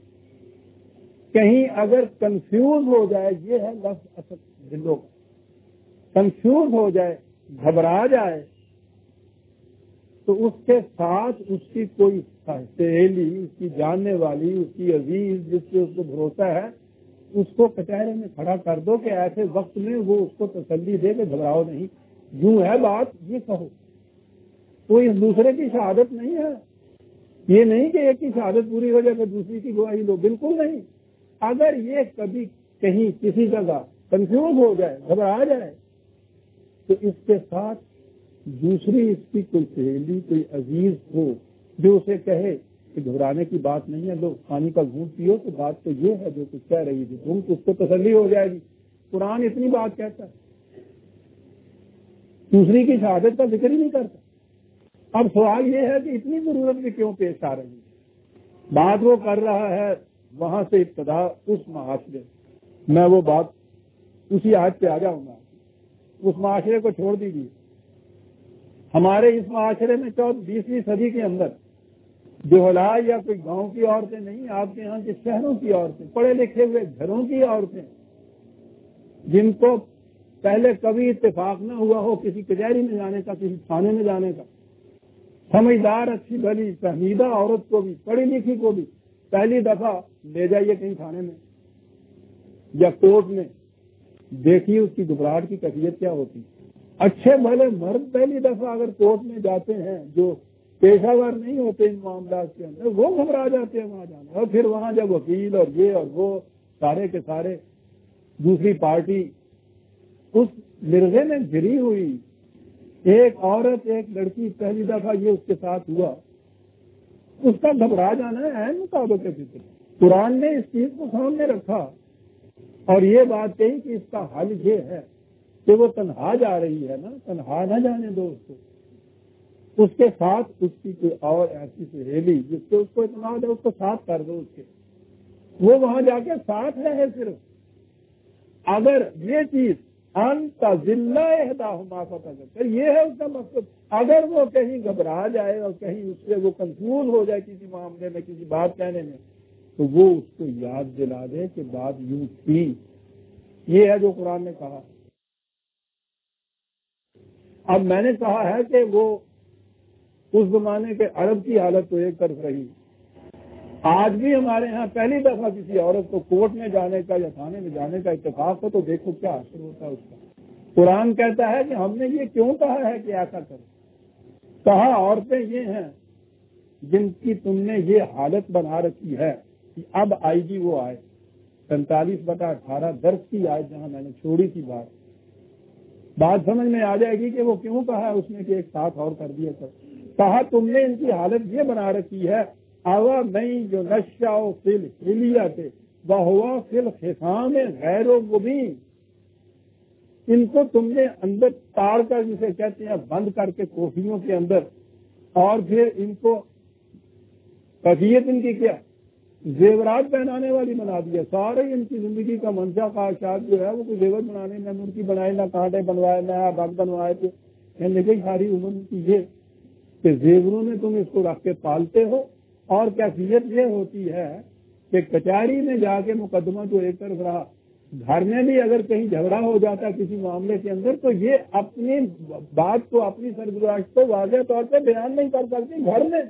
کہیں اگر کنفیوز ہو جائے, یہ ہے لفظ اصل دلوں کا, کنفیوز ہو جائے, گھبرا جائے, تو اس کے ساتھ اس کی کوئی سہیلی, اس کی جاننے والی, اس کی عزیز جس سے اس کو بھروسہ ہے, اس کو کچہرے میں کھڑا کر دو کہ ایسے وقت میں وہ اس کو تسلی دے کہ گھبراؤ نہیں, یوں ہے بات, یہ کہو. تو اس دوسرے کی شہادت نہیں ہے, یہ نہیں کہ ایک کی شہادت پوری ہو جائے تو دوسری کی گواہی لو, بالکل نہیں. اگر یہ کبھی کہیں کسی جگہ کنفیوز ہو جائے, گھبرا جائے, تو اس کے ساتھ دوسری اس کی کوئی سہیلی کوئی عزیز ہو جو اسے کہے کہ گھبرانے کی بات نہیں ہے، لو پانی کا گھونٹ پیو، تو بات تو یہ ہے جو کچھ کہہ رہی تھی تم، اس کو تسلی ہو جائے گی۔ قرآن اتنی بات کہتا ہے، دوسری کی شہادت کا ذکر ہی نہیں کرتا۔ اب سوال یہ ہے کہ اتنی ضرورت بھی کیوں پیش آ رہی ہے؟ بات وہ کر رہا ہے وہاں سے ابتدا اس معاشرے، میں وہ بات اسی آیت پہ آ جاؤں گا، اس معاشرے کو چھوڑ دیجیے۔ ہمارے اس معاشرے میں 20ویں صدی کے اندر جوہلا یا کوئی گاؤں کی عورتیں نہیں، آپ کے یہاں کے شہروں کی عورتیں، پڑھے لکھے ہوئے گھروں کی عورتیں، جن کو پہلے کبھی اتفاق نہ ہوا ہو کسی کچہری میں جانے کا، کسی تھانے میں جانے کا، سمجھدار اچھی بھلی فہمیدہ عورت کو بھی، پڑھی لکھی کو بھی پہلی دفعہ لے جائیے کہیں تھانے میں یا کورٹ میں، دیکھیے اس کی گھبراہٹ کی کیفیت کیا ہوتی۔ اچھے بھلے مرد پہلی دفعہ اگر کورٹ میں جاتے ہیں جو پیشہ ور نہیں ہوتے ان معاملات کے اندر، وہ گھبرا جاتے ہیں وہاں جانا، اور پھر وہاں جب وکیل اور یہ اور وہ سارے کے سارے دوسری پارٹی اس مرغے میں گری ہوئی ایک عورت ایک لڑکی پہلی دفعہ یہ اس کے ساتھ ہوا، اس کا گھبرا جانا ہے مطابق فطر۔ قرآن نے اس چیز کو سامنے رکھا اور یہ بات کہی کہ اس کا حل یہ ہے کہ وہ تنہا جا رہی ہے نا، تنہا نہ جانے دو اس کو، اس کے ساتھ اس کی کوئی اور ایسی سہیلی جس سے اس کو اعتماد ہے اس کو ساتھ کر دو، اس کے وہ وہاں جا کے ساتھ رہے۔ صرف اگر یہ چیز انت ذلہ احداہما فتذکر، یہ ہے اس کا مقصد۔ اگر وہ کہیں گھبرا جائے اور کہیں اس سے وہ کنفیوز ہو جائے کسی معاملے میں، کسی بات کہنے میں، تو وہ اس کو یاد دلا دے کہ بات یوں تھی۔ یہ ہے جو قرآن نے کہا۔ اب میں نے کہا ہے کہ وہ اس زمانے کے عرب کی حالت تو ایک طرف رہی، آج بھی ہمارے ہاں پہلی دفعہ کسی عورت کو کورٹ میں جانے کا یا تھانے میں جانے کا اتفاق ہو تو دیکھو کیا اثر ہوتا ہے اس کا۔ قرآن کہتا ہے کہ ہم نے یہ کیوں کہا ہے کہ ایسا کرو؟ کہا عورتیں یہ ہیں جن کی تم نے یہ حالت بنا رکھی ہے کہ اب آئے گی وہ آئے 45/18 درس کی آئے جہاں میں نے چھوڑی تھی بات سمجھ میں آ جائے گی کہ وہ کیوں کہا ہے اس نے کہ ایک ساتھ اور کر دیا کر۔ کہا تم نے ان کی حالت یہ بنا رکھی ہے آوا نہیں جو نشہ فل ہلیت بہوا فل خصام غیر و مبین، ان کو تم نے اندر تار کر جسے کہتے ہیں بند کر کے کوٹھیوں کے اندر، اور پھر ان کو کیفیت ان کی کیا زیورات پہنانے والی بنا دیا۔ سارے ان کی زندگی کا منشا خواہشات جو ہے وہ کوئی زیور بنانے، نہ مرغی بنائے، نہ کانٹے بنوائے، نہ بگ بنوائے تھے، کہنے لگے ساری عمر کی یہ کہ زیوروں میں تم اس کو رکھ کے پالتے ہو، اور کیفیت یہ ہوتی ہے کہ کچہری میں جا کے مقدمہ تو ایک طرف رہا، گھر میں بھی اگر کہیں جھگڑا ہو جاتا ہے کسی معاملے کے اندر تو یہ اپنی بات کو، اپنی سرگزشت کو واضح طور پہ بیان نہیں کر سکتی۔ گھر میں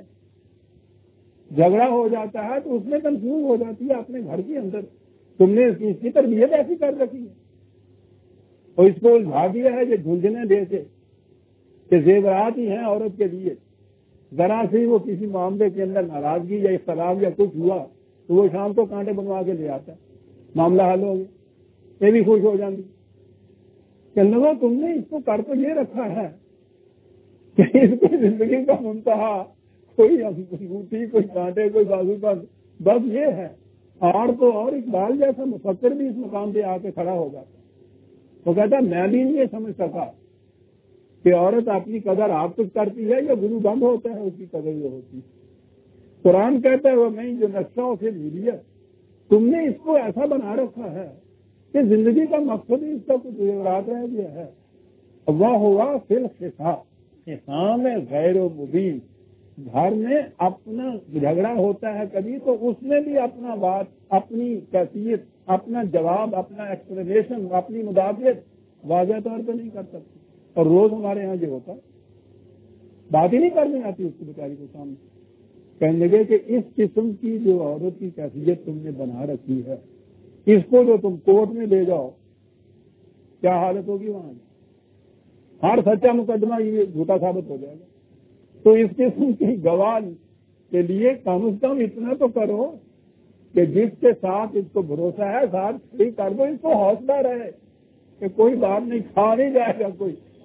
جھگڑا ہو جاتا ہے تو اس میں کنفیوز ہو جاتی ہے اپنے گھر کے اندر، تم نے اس کی تربیت ایسی کر رکھی ہے اور اس کو الجھا دیا ہے کہ جھنجھنے دے کے کہ زیورات ہی ہیں عورت کے لیے، ذرا سے وہ کسی معاملے کے اندر ناراضگی یا اختلاف یا کچھ ہوا تو وہ شام کو کانٹے بنوا کے لے آتا ہے، معاملہ حل ہو گیا، یہ بھی خوش ہو جاتی کہ لوگوں تم نے اس کو کر تو یہ رکھا ہے کہ اس کی زندگی کا منتہا کوئی انگوٹھی، کوئی کانٹے، کوئی بازو کا، بس یہ ہے۔ اور تو اور اقبال جیسا مفکر بھی اس مقام پہ آ کے کھڑا ہو جاتا، وہ کہتا میں بھی نہیں یہ سمجھ سکا کہ عورت اپنی قدر آپ کچھ کرتی ہے یا گرو بند ہوتا ہے اس کی قدر یہ ہوتی ہے۔ قرآن کہتا ہے وہ میں جو نقشہ سے ملیت، تم نے اس کو ایسا بنا رکھا ہے کہ زندگی کا مقصد ہی اس کا کچھ زیورات رہ گیا ہے۔ وہ ہوا فی الخصام غیر و مبین، گھر میں اپنا جھگڑا ہوتا ہے کبھی تو اس میں بھی اپنا بات، اپنی کیفیت، اپنا جواب، اپنا ایکسپلینیشن، اپنی مدافعت واضح طور پہ نہیں کر سکتی، اور روز ہمارے ہاں یہ ہوتا ہے، بات ہی نہیں کرنے آتی اس کی بیچاری کو سامنے، کہنے لگے کہ اس قسم کی جو عورت کی کیفیت تم نے بنا رکھی ہے، اس کو جو تم کورٹ میں لے جاؤ کیا حالت ہوگی وہاں، ہر سچا مقدمہ یہ جھوٹا ثابت ہو جائے گا۔ تو اس قسم کی گواہ کے لیے کم از کم اتنا تو کرو کہ جس کے ساتھ اس کو بھروسہ ہے ساتھ کھڑی کر دو، اس کو حوصلہ رہے کہ کوئی بات نہیں، کھا نہیں جائے گا کوئی،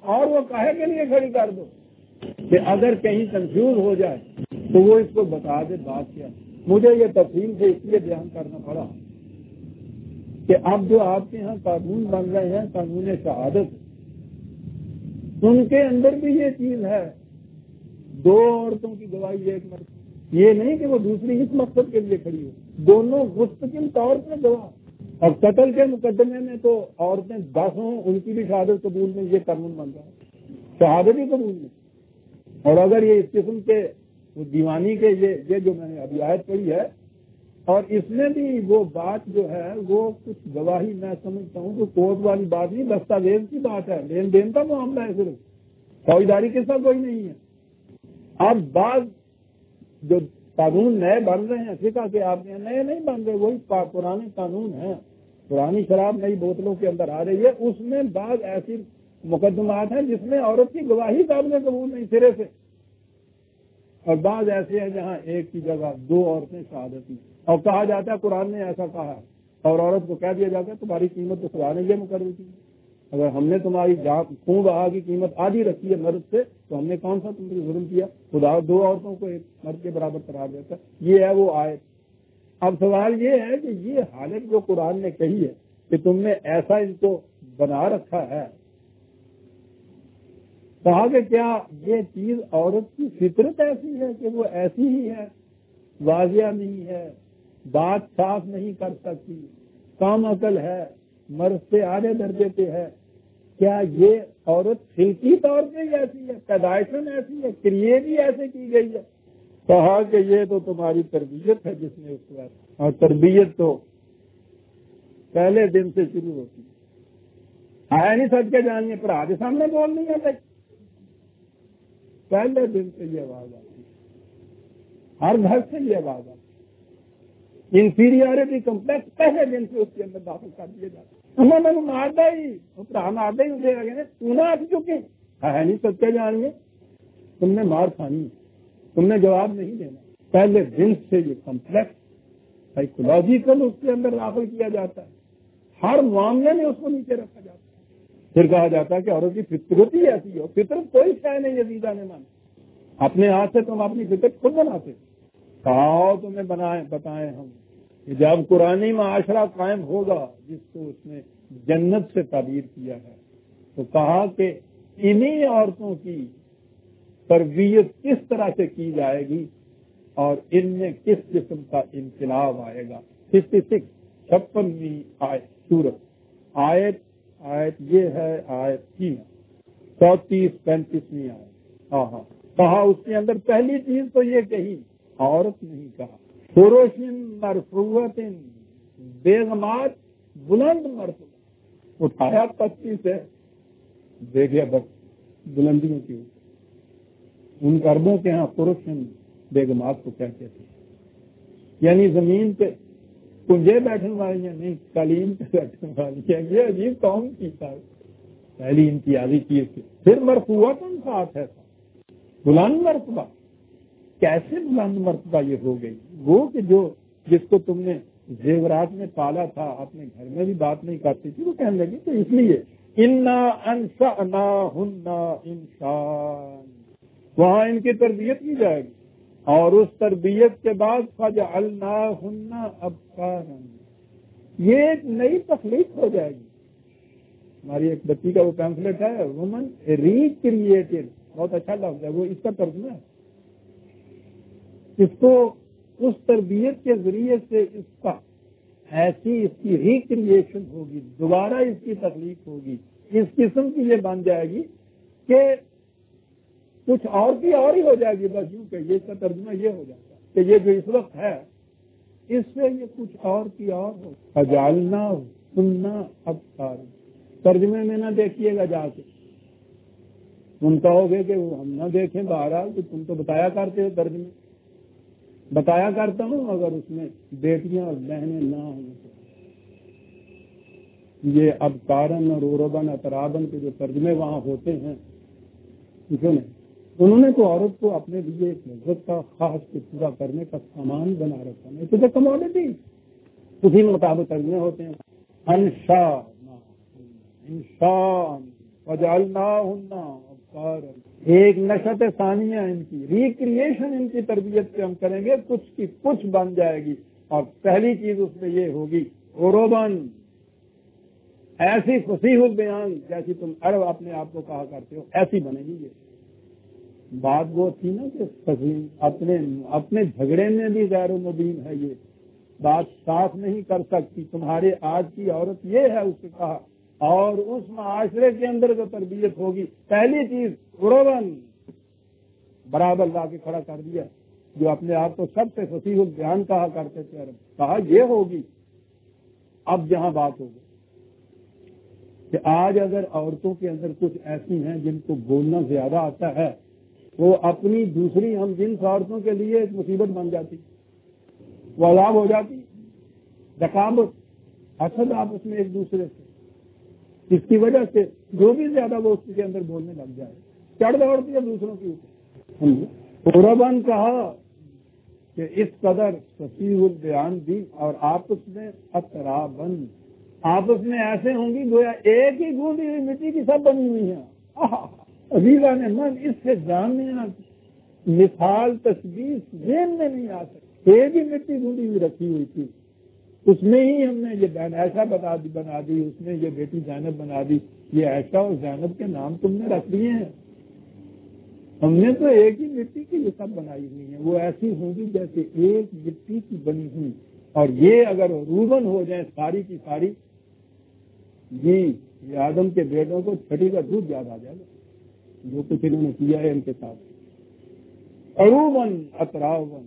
اور وہ کاہے کے لیے کھڑی کر دو کہ اگر کہیں کنفیوز ہو جائے تو وہ اس کو بتا دے بات کیا. مجھے یہ تفصیل سے اس لیے بیان کرنا پڑا کہ اب جو آپ کے ہاں قانون بن رہے ہیں قانون شہادت، ان کے اندر بھی یہ چیز ہے 2 عورتوں کی گواہی 1 مرد. یہ نہیں کہ وہ دوسری اس مقصد کے لیے کھڑی ہو، دونوں مستقل طور پر گواہ. اور قتل کے مقدمے میں تو عورتیں 10 ہوں ان کی بھی شہادت قبول نہیں، یہ قانون بن رہا ہے، شہادت ہی قبول نہیں. اور اگر یہ اس قسم کے دیوانی کے یہ جو میں نے ابھی آیت پڑھی ہے، اور اس میں بھی وہ بات جو ہے وہ کچھ گواہی میں سمجھتا ہوں کہ کورٹ والی بات نہیں، دستاویز کی بات ہے، لین دین کا معاملہ ہے، صرف فوجداری کے ساتھ کوئی نہیں ہے. اب بعض جو قانون نئے بن رہے ہیں فقہ کے، آپ نے نئے نہیں بن رہے، وہی پرانے قانون ہیں. پرانی شراب نئی بوتلوں کے اندر آ رہی ہے، اس میں بعض ایسی مقدمات ہیں جس میں عورت کی گواہی قابل قبول نہیں سرے سے، اور بعض ایسے ہیں جہاں ایک کی جگہ 2 عورتیں شہادت. اور کہا جاتا ہے قرآن نے ایسا کہا ہے، اور عورت کو کہہ دیا جاتا ہے تمہاری قیمت تو خدا نے یہ مقرر کی، اگر ہم نے تمہاری خون بہا کی قیمت آدھی رکھی ہے مرد سے تو ہم نے کون سا تم پر ظلم کیا. خدا 2 عورتوں کو ایک مرد کے برابر قرار دیتا ہے. یہ ہے وہ آیت. اب سوال یہ ہے کہ یہ حالت جو قرآن نے کہی ہے کہ تم نے ایسا ان کو بنا رکھا ہے، کہا کہ کیا یہ چیز عورت کی فطرت ایسی ہے کہ وہ ایسی ہی ہے، واضح نہیں ہے، بات صاف نہیں کر سکتی، کم عقل ہے، مرد سے آدھے درجے پہ ہے؟ کیا یہ عورت خلقی طور پہ ہی ایسی ہے، پیدائشن ایسی ہے، کریٹ ہی ایسے کی گئی ہے؟ کہا کہ یہ تو تمہاری تربیت ہے جس نے اس کو، اور تربیت تو پہلے دن سے شروع ہوتی ہے نہیں سچ کے جانیے پر آگے سامنے بول نہیں آتا، پہلے دن سے یہ آواز آتی ہے، ہر گھر سے یہ آواز آتی ہے. انفیریورٹی کمپلیکس پہلے دن سے اس کے اندر داخل کر دیا جاتا ہے. انہوں نے مارتا ہی مارتا ہی اسے لگے تو نہ آ چکے ہے نہیں سچ کے جانیے، تم نے مار کھانی، تم نے جواب نہیں دینا. پہلے دن سے یہ کمپلیکس سائیکولوجیکل اس کے اندر داخل کیا جاتا ہے، ہر معاملے میں اس کو نیچے رکھا جاتا ہے. پھر کہا جاتا ہے کہ عورت کی فطرت ہی ایسی ہو. فطرت کوئی شے نہیں عزیزہ نے مانا، اپنے ہاتھ سے تم اپنی فطرت خود بناتے. کہاؤ تمہیں بتائیں ہم کہ جب قرآنی معاشرہ قائم ہوگا جس کو اس نے جنت سے تعبیر کیا ہے، تو کہا کہ انہی عورتوں کی تربیت کس طرح سے کی جائے گی اور ان میں کس قسم کا انقلاب آئے گا. 56 آیت سورت آیت یہ ہے آیت 3 34-35 آیت. کہا اس کے اندر پہلی چیز تو یہ کہی، عورت نہیں کہا. فروشن مرفوعت بیگمات بلند مرتبہ، اٹھایا 25 ہے، دیکھیا بس بلندیوں کی. ان عربوں کے ہاں فروشن بیگمات کو کہتے تھے، یعنی زمین پہ کنجے بیٹھنے والی ہیں، نہیں قالین پہ بیٹھنے والی ہیں. یہ عجیب قوم کی تھا، پہلی امتیازی چیز تھی. پھر مرفوعت ساتھ ہے بلند مرتبہ. کیسے بلند مرتبہ یہ ہو گئی؟ وہ کہ جو جس کو تم نے زیورات میں پالا تھا، اپنے گھر میں بھی بات نہیں کرتی تھی، وہ کہنے لگی تو اس لیے انا انشأناہن انشاء، وہاں ان کی تربیت کی جائے گی. اور اس تربیت کے بعد فجعلناہن ابکارا، یہ ایک نئی تخلیق ہو جائے گی. ہماری ایک بچی کا وہ پیمفلیٹ ہے وومن ریکریٹڈ، بہت اچھا لفظ ہے وہ، اس کا ترجمہ ہے. اس کو اس تربیت کے ذریعے سے اس کا ایسی اس کی ریکریشن ہوگی، دوبارہ اس کی تخلیق ہوگی، اس قسم کی یہ بن جائے گی کہ کچھ اور کی اور ہی ہو جائے گی. بس یوں کہ یہ اس کا ترجمہ یہ ہو جاتا ہے کہ یہ جو اس وقت ہے اس سے یہ کچھ اور کی اور ہو. فجعلنا سننا ابکار، ترجمے میں نہ دیکھیے گا جا کے، تم کہو گے کہ وہ ہم نہ دیکھیں، بہرحال کہ تم تو بتایا کرتے ہو، ترجمے بتایا کرتا ہوں، مگر اس میں بیٹیاں اور بہنیں نہ ہوں. یہ ابکارن اور عربن اطرابن کے جو ترجمے وہاں ہوتے ہیں، کیوں نہیں؟ انہوں نے تو عورت کو اپنے لیے ایک لذت کا خاص کو پورا کرنے کا سامان بنا رکھا، نہیں تو کموڈٹی، اسی مطابق ترجمے ہوتے ہیں. انشاء وجعلناہن ابکارا، ایک نشأت ثانیہ ان کی ریکریشن ان کی تربیت سے ہم کریں گے، کچھ کی کچھ بن جائے گی. اور پہلی چیز اس میں یہ ہوگی عرباً، ایسی فصیح البیان جیسی تم عرب اپنے آپ کو کہا کرتے ہو ایسی بنے گی. یہ بات وہ تھی نا کہ فصیح اپنے جھگڑے میں بھی غیر مبین ہے، یہ بات صاف نہیں کر سکتی. تمہارے آج کی عورت یہ ہے، اس سے کہا. اور اس معاشرے کے اندر جو تربیت ہوگی، پہلی چیز عرباً برابر لا کے کھڑا کر دیا. جو اپنے آپ کو سب سے فصیح البیان کہا کرتے تھے عرب، کہا یہ ہوگی. اب جہاں بات ہوگی کہ آج اگر عورتوں کے اندر کچھ ایسی ہیں جن کو بولنا زیادہ آتا ہے، وہ اپنی دوسری ہم جنس عورتوں کے لیے ایک مصیبت بن جاتی، وہ عذاب ہو جاتی. رقابت، حسد آپس میں ایک دوسرے سے، اس کی وجہ سے جو بھی زیادہ وہ اس کے اندر بولنے لگ جائے، چڑھ دوڑتی ہے دوسروں کے اوپر. عرباً کہا کہ اس قدر فصیح البیان بھی، اور آپس میں اترابن، آپس میں ایسے ہوں گی گویا ایک ہی گوندی ہوئی مٹی کی سب بنی ہوئی ہیں. عزیزان من، اس سے جامعہ مثال تشبیہ ذہن میں نہیں آ سکتی. ایک ہی مٹی گوندی ہوئی رکھی ہوئی تھی، اس میں ہی ہم نے یہ بہن ایسا بنا دی، اس میں یہ بیٹی زینب بنا دی. یہ ایسا اور زینب کے نام تم نے رکھ دیے ہیں. ہم نے تو ایک ہی مٹی کی یہ سب بنائی ہوئی ہیں. وہ ایسی ہوں گی جیسے ایک مٹی کی بنی ہوئی. اور یہ اگر روبن ہو جائیں ساری کی ساری، جی یہ آدم کے بیٹوں کو چھٹی کا دودھ یاد آ جائے گا جو کچھ انہوں نے کیا ہے ان کے ساتھ. عروباً اتراون،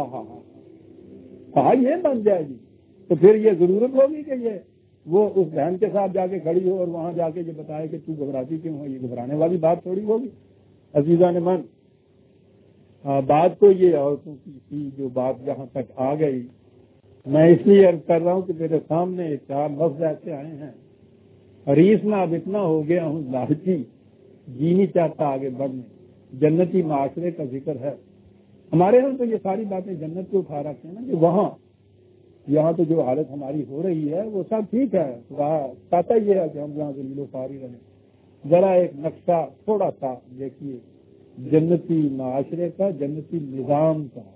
کہا یہ بن جائے گی. تو پھر یہ ضرورت ہوگی کہ یہ وہ اس بہن کے ساتھ جا کے کھڑی ہو اور وہاں جا کے یہ بتائے کہ تو گھبراتی کیوں ہے. یہ گھبرانے والی بات تھوڑی ہوگی. عزیزان من، بات تو یہ عورتوں کی تھی جو بات جہاں تک آ گئی. میں اس لیے عرض کر رہا ہوں کہ میرے سامنے 4 لفظ ایسے آئے ہیں. حریص میں اب اتنا ہو گیا ہوں لالچی، جی نہیں چاہتا آگے بڑھنے. جنتی معاشرے کا ذکر ہے. ہمارے یہاں تو یہ ساری باتیں جنت کو اٹھا رکھتے ہیں نا، کہ وہاں یہاں تو جو حالت ہماری ہو رہی ہے وہ سب ٹھیک ہے. چاہتا یہ ہے کہ ہم یہاں سے ملو پاری رہیں. ذرا ایک نقشہ تھوڑا سا دیکھیے جنتی معاشرے کا، جنتی نظام کا.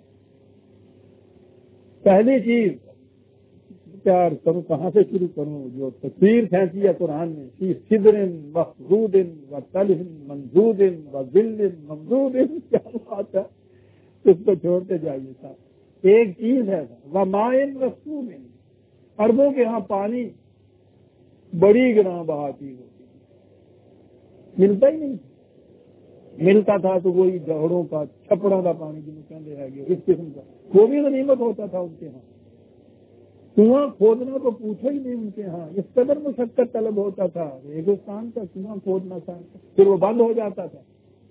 پہلی چیز پیار کروں، کہاں سے شروع کروں؟ جو تصویر کھینچی ہے قرآن میں، فی صدر مخضود و طلح منضود و ظل ممدود، کیا بات ہے، اس کو چھوڑتے جائیے صاحب. ایک چیز ہے وماء مسکوب، عربوں کے ہاں پانی بڑی گراں بہا چیز ہوتی ہے، ملتا ہی نہیں. ملتا تھا تو وہی جوڑوں کا چھپڑوں کا پانی جنہوں کہتے ہیں اس قسم کا، وہ بھی غنیمت ہوتا تھا ان کے ہاں. کنواں کھودنا تو پوچھو ہی نہیں ان کے ہاں، اس قدر مشقت طلب ہوتا تھا. ریگستان کا کنواں کھودنا تھا، پھر وہ بند ہو جاتا تھا.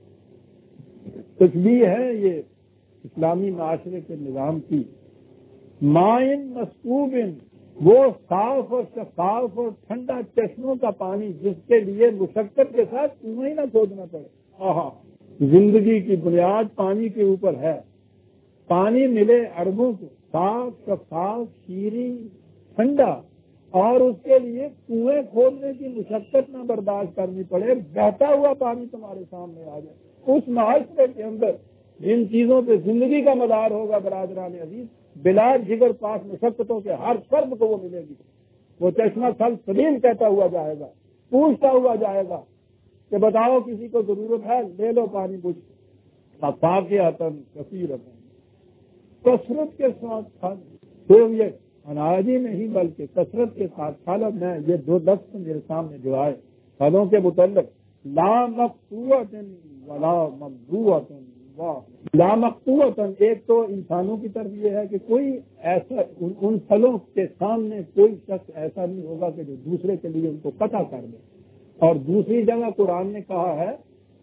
تشبیہ ہے یہ اسلامی معاشرے کے نظام کی. مائن مسکوب، وہ صاف اور شفاف اور ٹھنڈا چشموں کا پانی جس کے لیے مشقت کے ساتھ کنواں ہی نہ کھودنا پڑے. زندگی کی بنیاد پانی کے اوپر ہے. پانی ملے عربوں کو صاف شفاف شیریں ٹھنڈا، اور اس کے لیے کنویں کھودنے کی مشقت نہ برداشت کرنی پڑے. بہتا ہوا پانی تمہارے سامنے آ جائے. اس معاشرے کے اندر جن چیزوں پہ زندگی کا مدار ہوگا برادران عزیز، بلا جگر پاس مشقتوں کے ہر فرد کو وہ ملے گی. وہ چشمہ سل سلیم کہتا ہوا جائے گا، پوچھتا ہوا جائے گا کہ بتاؤ کسی کو ضرورت ہے، لے لو پانی بجھ. فاقیاتن کثیرتن، کثرت کے ساتھ کھانا. صرف یہ اناجی نہیں بلکہ کثرت کے ساتھ کھانا. میں یہ 2 لفظ میرے سامنے جو آئے پھلوں کے متعلق، لا مقطوعۃ ولا ممنوعۃ. لا مقطوعۃ، ایک تو انسانوں کی طرف یہ ہے کہ کوئی ایسا ان پھلوں کے سامنے کوئی شخص ایسا نہیں ہوگا کہ جو دوسرے کے لیے ان کو قطع کر دے. اور دوسری جگہ قرآن نے کہا ہے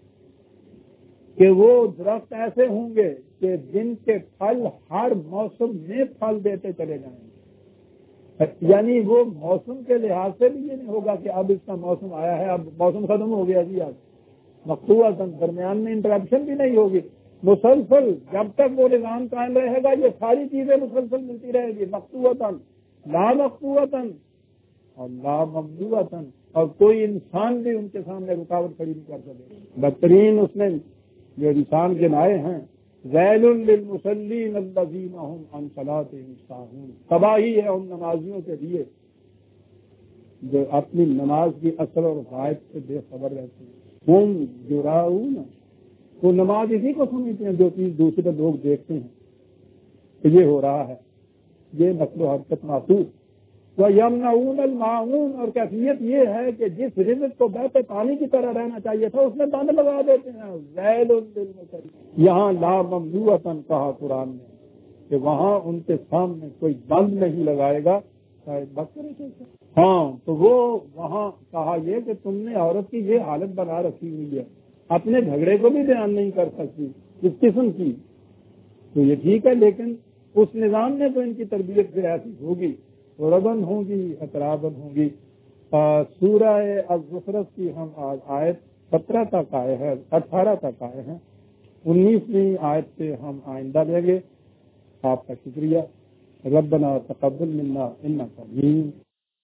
کہ وہ درخت ایسے ہوں گے کہ جن کے پھل ہر موسم میں پھل دیتے چلے جائیں گے. یعنی وہ موسم کے لحاظ سے بھی یہ نہیں ہوگا کہ اب اس کا موسم آیا ہے، اب موسم ختم ہو گیا جی. اب مقطوعۃ، درمیان میں انٹرپشن بھی نہیں ہوگی. مسلسل جب تک وہ نظام قائم رہے گا یہ ساری چیزیں مسلسل ملتی رہے گی. مقطوعۃ، لا مقطوعۃ اور لا ممنوعۃ. اور کوئی انسان بھی ان کے سامنے رکاوٹ کھڑی نہیں کر سکے. بدترین اس نے جو انسان گنائے ہیں ویل للمصلین الذین هم عن صلاتهم ساہون. تباہی ہے ان نمازیوں کے لیے جو اپنی نماز کی اثر اور غائب سے بے خبر رہتے ہیں. ہم یراؤن، وہ نماز اسی کو سمجھتے ہیں جو چیز دوسرے لوگ دیکھتے ہیں کہ یہ ہو رہا ہے، یہ نقل و حرکت محسوس. وَيَمْنَعُونَ الْمَاعُونَ، اور کیفیت یہ ہے کہ جس رزق کو بہتے پانی کی طرح رہنا چاہیے تھا اس میں بند لگا دیتے ہیں. ویل للمصلین، یہاں لا ممنوعۃ کہا قرآن نے کہ وہاں ان کے سامنے کوئی بند نہیں لگائے گا. ہاں تو وہ وہاں کہا یہ کہ تم نے عورت کی یہ حالت بنا رکھی ہوئی ہے، اپنے جھگڑے کو بھی بیان نہیں کر سکتی اس قسم کی. تو یہ ٹھیک ہے، لیکن اس نظام میں تو ان کی تربیت سے ایسی ہوگی، ربن ہوں گی، اطرابن ہوں گی. سورہ الزخرف کی ہم آج آیت 17 تک آئے ہیں، 18 تک آئے ہیں. 19ویں آیت سے ہم آئندہ لیں گے. آپ کا شکریہ. ربنا تقبل منا انک انت